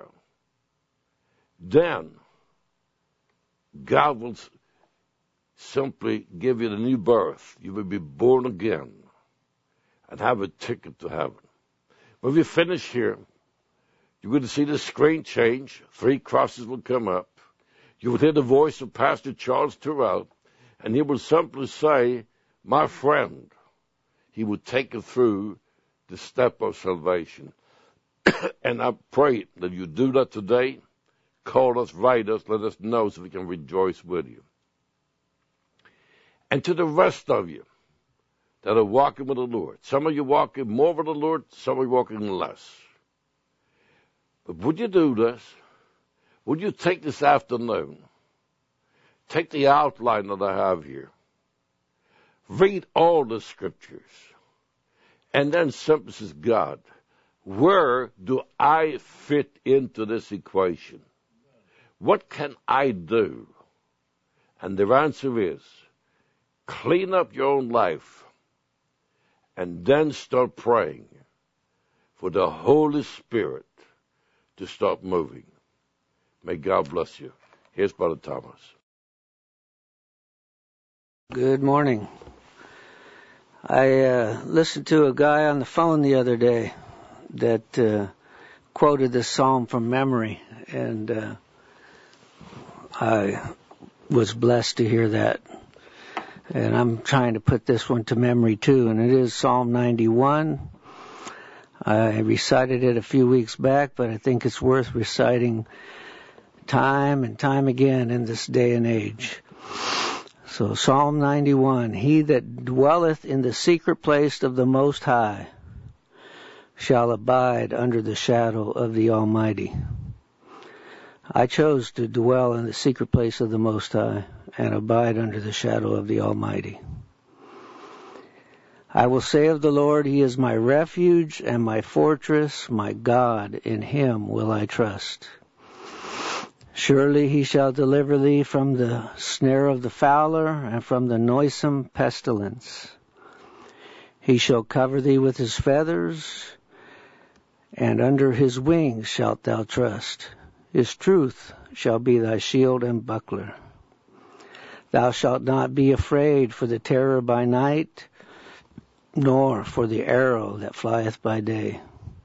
then God will simply give you the new birth. You will be born again and have a ticket to heaven. When we finish here, you're going to see the screen change. Three crosses will come up. You will hear the voice of Pastor Charles Terrell, and he will simply say, my friend. He will take you through the step of salvation. And I pray that you do that today. Call us, write us, let us know so we can rejoice with you. And to the rest of you that are walking with the Lord, some of you walking more with the Lord, some of you walking less. But would you do this? Would you take this afternoon, take the outline that I have here, read all the scriptures, and then simply says, God, where do I fit into this equation? What can I do? And the answer is, clean up your own life and then start praying for the Holy Spirit to start moving. May God bless you. Here's Brother Thomas. Good morning. I uh, listened to a guy on the phone the other day that uh, quoted this psalm from memory, and uh, I was blessed to hear that. And I'm trying to put this one to memory too, and it is Psalm ninety-one. I recited it a few weeks back, but I think it's worth reciting time and time again in this day and age. So Psalm ninety-one, he that dwelleth in the secret place of the Most High shall abide under the shadow of the Almighty. I chose to dwell in the secret place of the Most High and abide under the shadow of the Almighty. I will say of the Lord, he is my refuge and my fortress, my God, in him will I trust. Surely he shall deliver thee from the snare of the fowler and from the noisome pestilence. He shall cover thee with his feathers, and under his wings shalt thou trust. His truth shall be thy shield and buckler. Thou shalt not be afraid for the terror by night, nor for the arrow that flieth by day,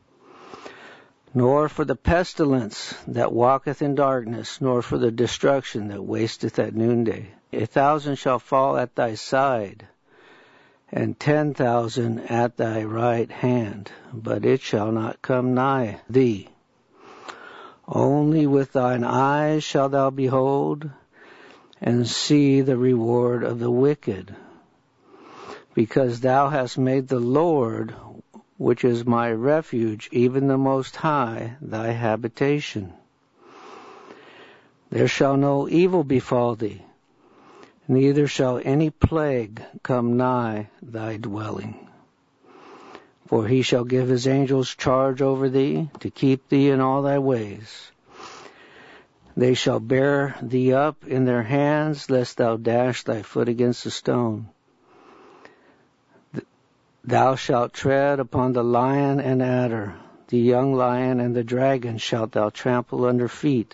nor for the pestilence that walketh in darkness, nor for the destruction that wasteth at noonday. A thousand shall fall at thy side, and ten thousand at thy right hand, but it shall not come nigh thee. Only with thine eyes shalt thou behold, and see the reward of the wicked, because thou hast made the Lord, which is my refuge, even the Most High, thy habitation. There shall no evil befall thee, neither shall any plague come nigh thy dwelling. For he shall give his angels charge over thee, to keep thee in all thy ways. They shall bear thee up in their hands, lest thou dash thy foot against a stone. Thou shalt tread upon the lion and adder, the young lion and the dragon shalt thou trample under feet.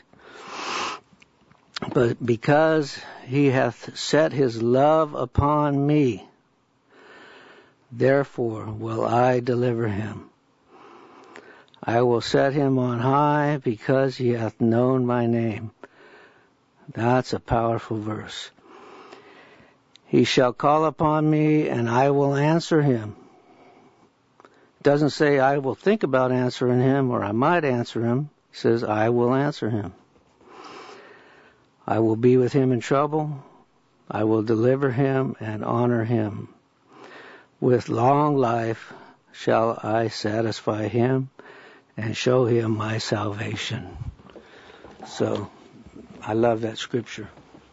But because he hath set his love upon me, therefore will I deliver him. I will set him on high, because he hath known my name. That's a powerful verse. He shall call upon me, and I will answer him. It doesn't say I will think about answering him, or I might answer him. It says I will answer him. I will be with him in trouble. I will deliver him and honor him. With long life shall I satisfy him and show him my salvation. So, I love that scripture.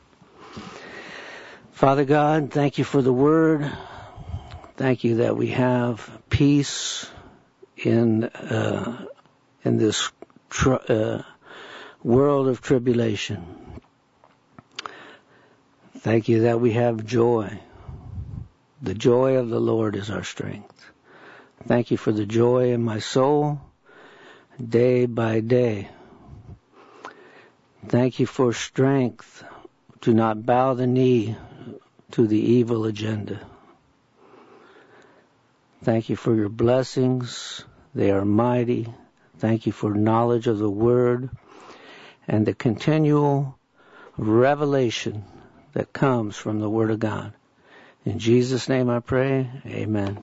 Father God, thank you for the word. Thank you that we have peace in uh, in this tr- uh, world of tribulation. Thank you that we have joy. The joy of the Lord is our strength. Thank you for the joy in my soul, day by day. Thank you for strength to not bow the knee to the evil agenda. Thank you for your blessings. They are mighty. Thank you for knowledge of the Word and the continual revelation that comes from the Word of God. In Jesus' name I pray, amen.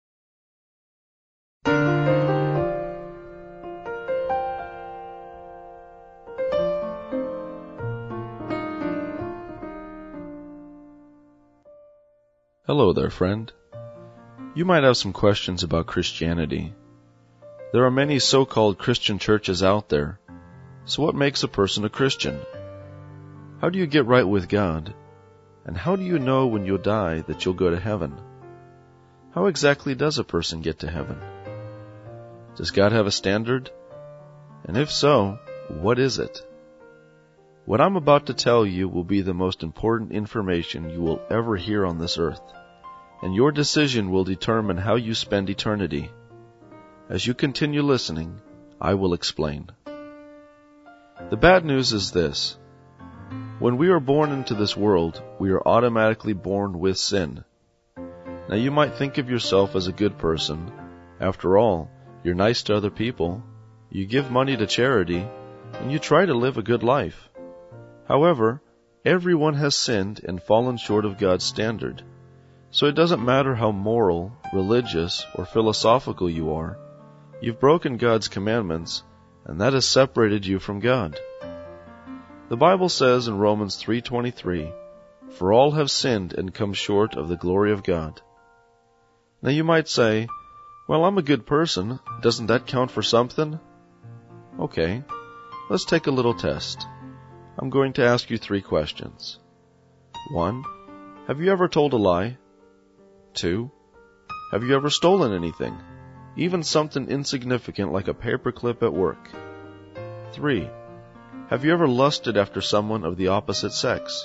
Hello there, friend. You might have some questions about Christianity. There are many so-called Christian churches out there. So what makes a person a Christian? How do you get right with God? And how do you know when you'll die that you'll go to heaven? How exactly does a person get to heaven? Does God have a standard? And if so, what is it? What I'm about to tell you will be the most important information you will ever hear on this earth, and your decision will determine how you spend eternity. As you continue listening, I will explain. The bad news is this. When we are born into this world, we are automatically born with sin. Now you might think of yourself as a good person. After all, you're nice to other people, you give money to charity, and you try to live a good life. However, everyone has sinned and fallen short of God's standard. So it doesn't matter how moral, religious, or philosophical you are, You've broken God's commandments, and that has separated you from God. The Bible says in Romans three twenty-three, "For all have sinned and come short of the glory of God." Now you might say, "Well, I'm a good person. Doesn't that count for something?" Okay, let's take a little test. I'm going to ask you three questions. One, have you ever told a lie? Two, have you ever stolen anything, even something insignificant like a paperclip at work? Three, have you ever lusted after someone of the opposite sex?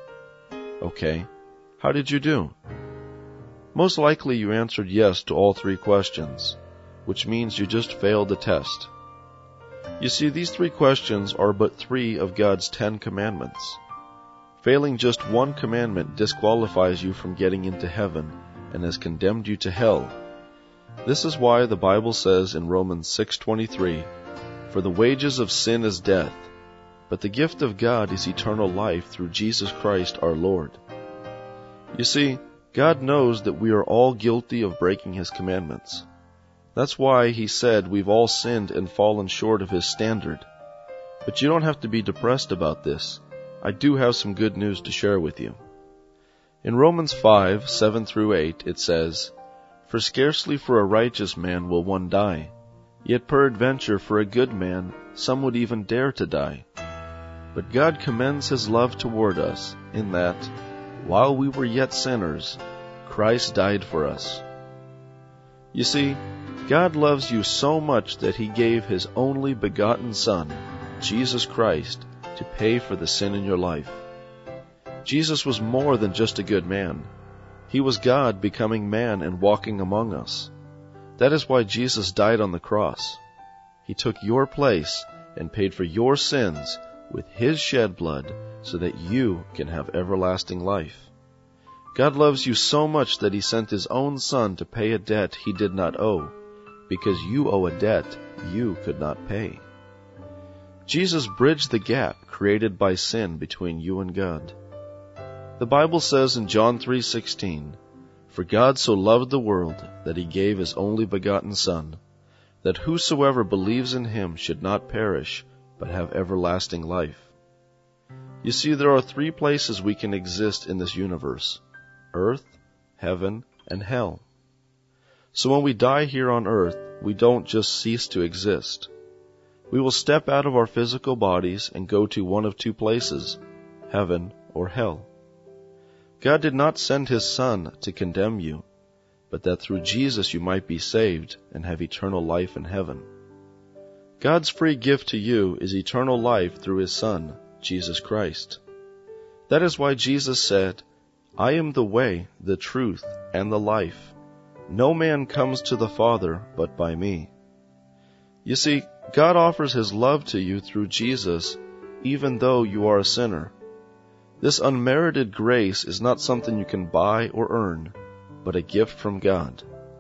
Okay, how did you do? Most likely you answered yes to all three questions, which means you just failed the test. You see, these three questions are but three of God's Ten Commandments. Failing just one commandment disqualifies you from getting into heaven and has condemned you to hell. This is why the Bible says in Romans six twenty-three, "For the wages of sin is death, but the gift of God is eternal life through Jesus Christ our Lord." You see, God knows that we are all guilty of breaking His commandments. That's why He said we've all sinned and fallen short of His standard. But you don't have to be depressed about this. I do have some good news to share with you. In Romans five, seven through eight, it says, "For scarcely for a righteous man will one die, yet peradventure for a good man some would even dare to die. But God commends His love toward us, in that, while we were yet sinners, Christ died for us." You see, God loves you so much that He gave His only begotten Son, Jesus Christ, to pay for the sin in your life. Jesus was more than just a good man. He was God becoming man and walking among us. That is why Jesus died on the cross. He took your place and paid for your sins with His shed blood so that you can have everlasting life. God loves you so much that He sent His own Son to pay a debt He did not owe, because you owe a debt you could not pay. Jesus bridged the gap created by sin between you and God. The Bible says in John three sixteen, "For God so loved the world that He gave His only begotten Son, that whosoever believes in Him should not perish, but have everlasting life." You see, there are three places we can exist in this universe: earth, heaven, and hell. So when we die here on earth, we don't just cease to exist. We will step out of our physical bodies and go to one of two places, heaven or hell. God did not send His Son to condemn you, but that through Jesus you might be saved and have eternal life in heaven. God's free gift to you is eternal life through His Son, Jesus Christ. That is why Jesus said, "I am the way, the truth, and the life. No man comes to the Father but by me." You see, God offers His love to you through Jesus, even though you are a sinner. This unmerited grace is not something you can buy or earn, but a gift from God.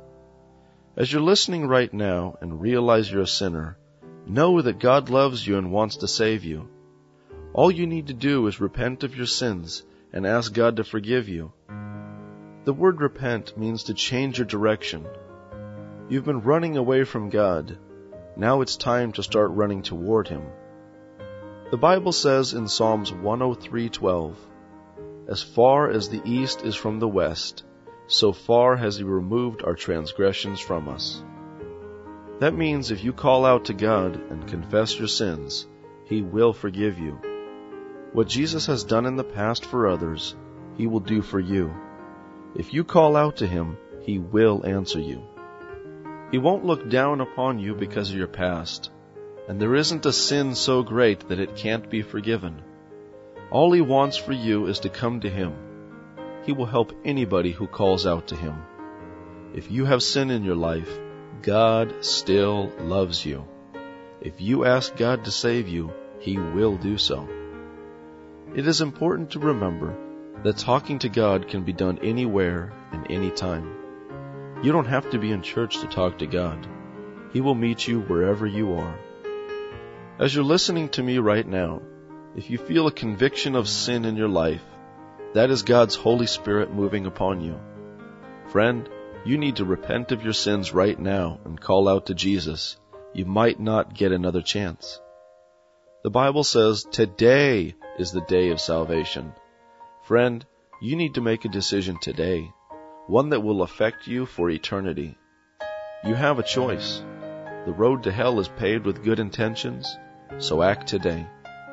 As you're listening right now and realize you're a sinner, know that God loves you and wants to save you. All you need to do is repent of your sins and ask God to forgive you. The word repent means to change your direction. You've been running away from God. Now it's time to start running toward Him. The Bible says in Psalms one oh three twelve, "As far as the east is from the west, so far has He removed our transgressions from us." That means if you call out to God and confess your sins, He will forgive you. What Jesus has done in the past for others, He will do for you. If you call out to Him, He will answer you. He won't look down upon you because of your past, and there isn't a sin so great that it can't be forgiven. All He wants for you is to come to Him. He will help anybody who calls out to Him. If you have sin in your life, God still loves you. If you ask God to save you, He will do so. It is important to remember that talking to God can be done anywhere and any time. You don't have to be in church to talk to God. He will meet you wherever you are. As you're listening to me right now, if you feel a conviction of sin in your life, that is God's Holy Spirit moving upon you. Friend, You need to repent of your sins right now and call out to Jesus. You might not get another chance. The Bible says today is the day of salvation. Friend, you need to make a decision today, one that will affect you for eternity. You have a choice. The road to hell is paved with good intentions, so act today.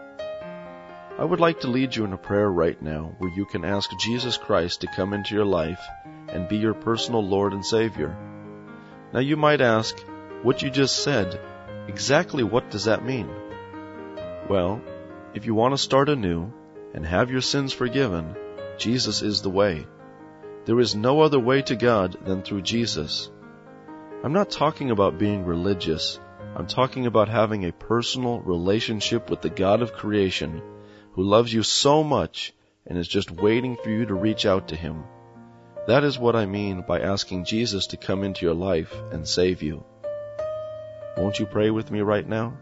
I would like to lead you in a prayer right now where you can ask Jesus Christ to come into your life and be your personal Lord and Savior. Now you might ask, what you just said, exactly what does that mean? Well, if you want to start anew and have your sins forgiven, Jesus is the way. There is no other way to God than through Jesus. I'm not talking about being religious. I'm talking about having a personal relationship with the God of creation who loves you so much and is just waiting for you to reach out to Him. That is what I mean by asking Jesus to come into your life and save you. Won't you pray with me right now?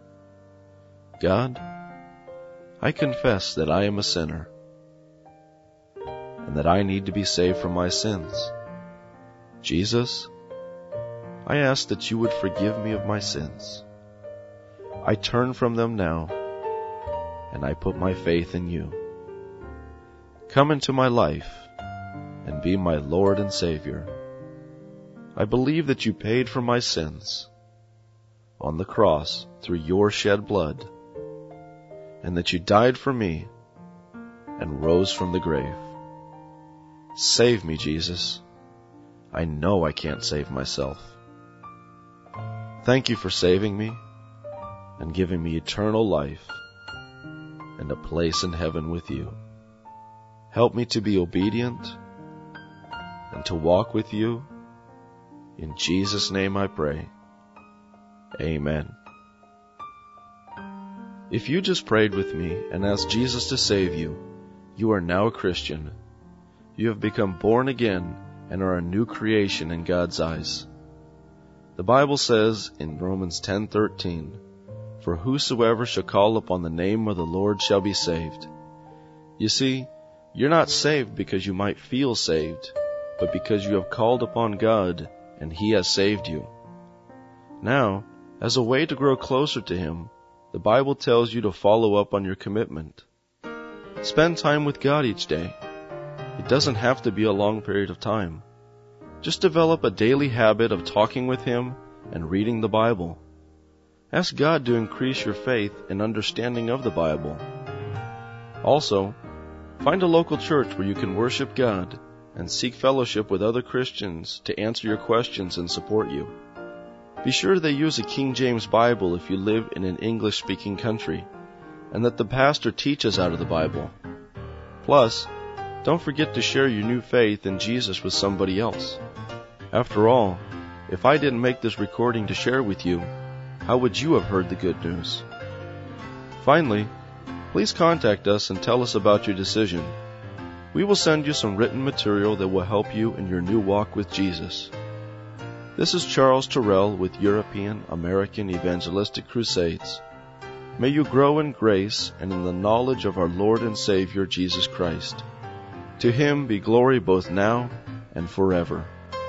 God, I confess that I am a sinner and that I need to be saved from my sins. Jesus, I ask that you would forgive me of my sins. I turn from them now, and I put my faith in you. Come into my life and be my Lord and Savior. I believe that you paid for my sins on the cross through your shed blood, and that you died for me and rose from the grave. Save me, Jesus. I know I can't save myself. Thank you for saving me and giving me eternal life and a place in heaven with you. Help me to be obedient and to walk with you. In Jesus' name I pray. Amen. If you just prayed with me and asked Jesus to save you, you are now a Christian. You have become born again and are a new creation in God's eyes. The Bible says in Romans ten thirteen, "For whosoever shall call upon the name of the Lord shall be saved." You see, you're not saved because you might feel saved, but because you have called upon God and He has saved you. Now, as a way to grow closer to Him, the Bible tells you to follow up on your commitment. Spend time with God each day. It doesn't have to be a long period of time. Just develop a daily habit of talking with Him and reading the Bible. Ask God to increase your faith and understanding of the Bible. Also, find a local church where you can worship God and seek fellowship with other Christians to answer your questions and support you. Be sure they use a King James Bible if you live in an English-speaking country, and that the pastor teaches out of the Bible. Plus, don't forget to share your new faith in Jesus with somebody else. After all, if I didn't make this recording to share with you, how would you have heard the good news? Finally, please contact us and tell us about your decision. We will send you some written material that will help you in your new walk with Jesus. This is Charles Terrell with European American Evangelistic Crusades. May you grow in grace and in the knowledge of our Lord and Savior Jesus Christ. To Him be glory both now and forever.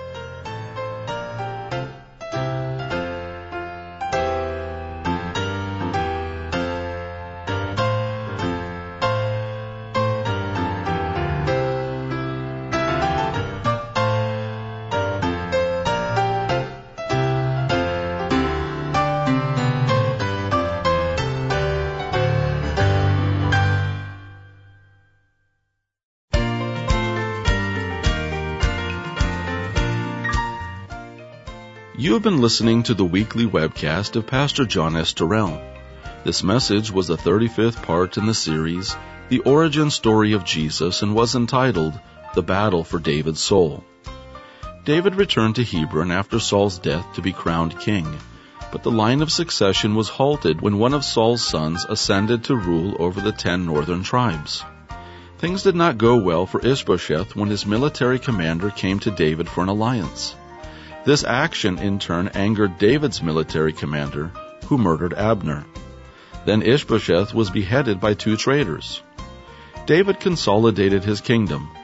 You have been listening to the weekly webcast of Pastor John S. Terrell. This message was the thirty-fifth part in the series, The Origin Story of Jesus, and was entitled, The Battle for David's Soul. David returned to Hebron after Saul's death to be crowned king, but the line of succession was halted when one of Saul's sons ascended to rule over the ten northern tribes. Things did not go well for Ishbosheth when his military commander came to David for an alliance. This action in turn angered David's military commander, who murdered Abner. Then Ishbosheth was beheaded by two traitors. David consolidated his kingdom,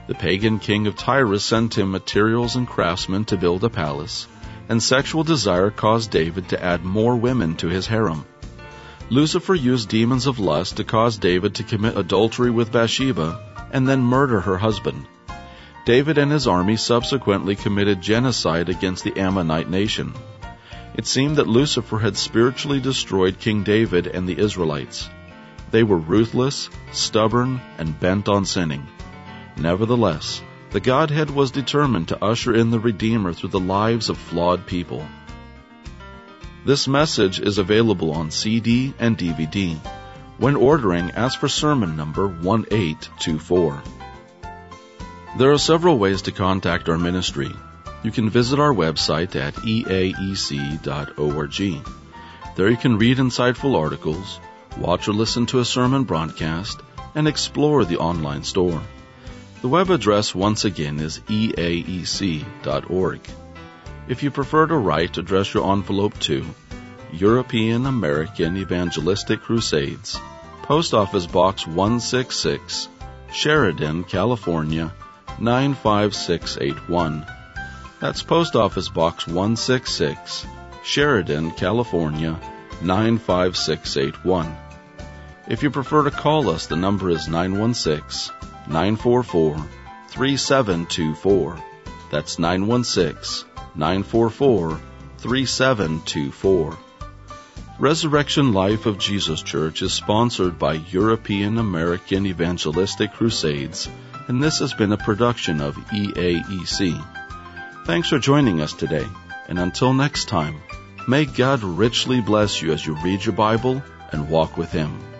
The pagan king of Tyrus sent him materials and craftsmen to build a palace, and sexual desire caused David to add more women to his harem. Lucifer used demons of lust to cause David to commit adultery with Bathsheba and then murder her husband. David and his army subsequently committed genocide against the Ammonite nation. It seemed that Lucifer had spiritually destroyed King David and the Israelites. They were ruthless, stubborn, and bent on sinning. Nevertheless, the Godhead was determined to usher in the Redeemer through the lives of flawed people. This message is available on C D and D V D. When ordering, ask for sermon number one eight two four. There are several ways to contact our ministry. You can visit our website at e a e c dot org. There you can read insightful articles, watch or listen to a sermon broadcast, and explore the online store. The web address once again is e a e c dot org. If you prefer to write, address your envelope to European American Evangelistic Crusades, Post Office Box one sixty-six, Sheridan, California, nine five six eight one. That's Post Office Box one sixty-six, Sheridan, California, nine five six eight one. If you prefer to call us, the number is nine one six, nine four four, three seven two four. That's nine one six, nine four four, three seven two four. Resurrection Life of Jesus Church is sponsored by European American Evangelistic Crusades, and this has been a production of E A E C. Thanks for joining us today, and until next time, may God richly bless you as you read your Bible and walk with Him.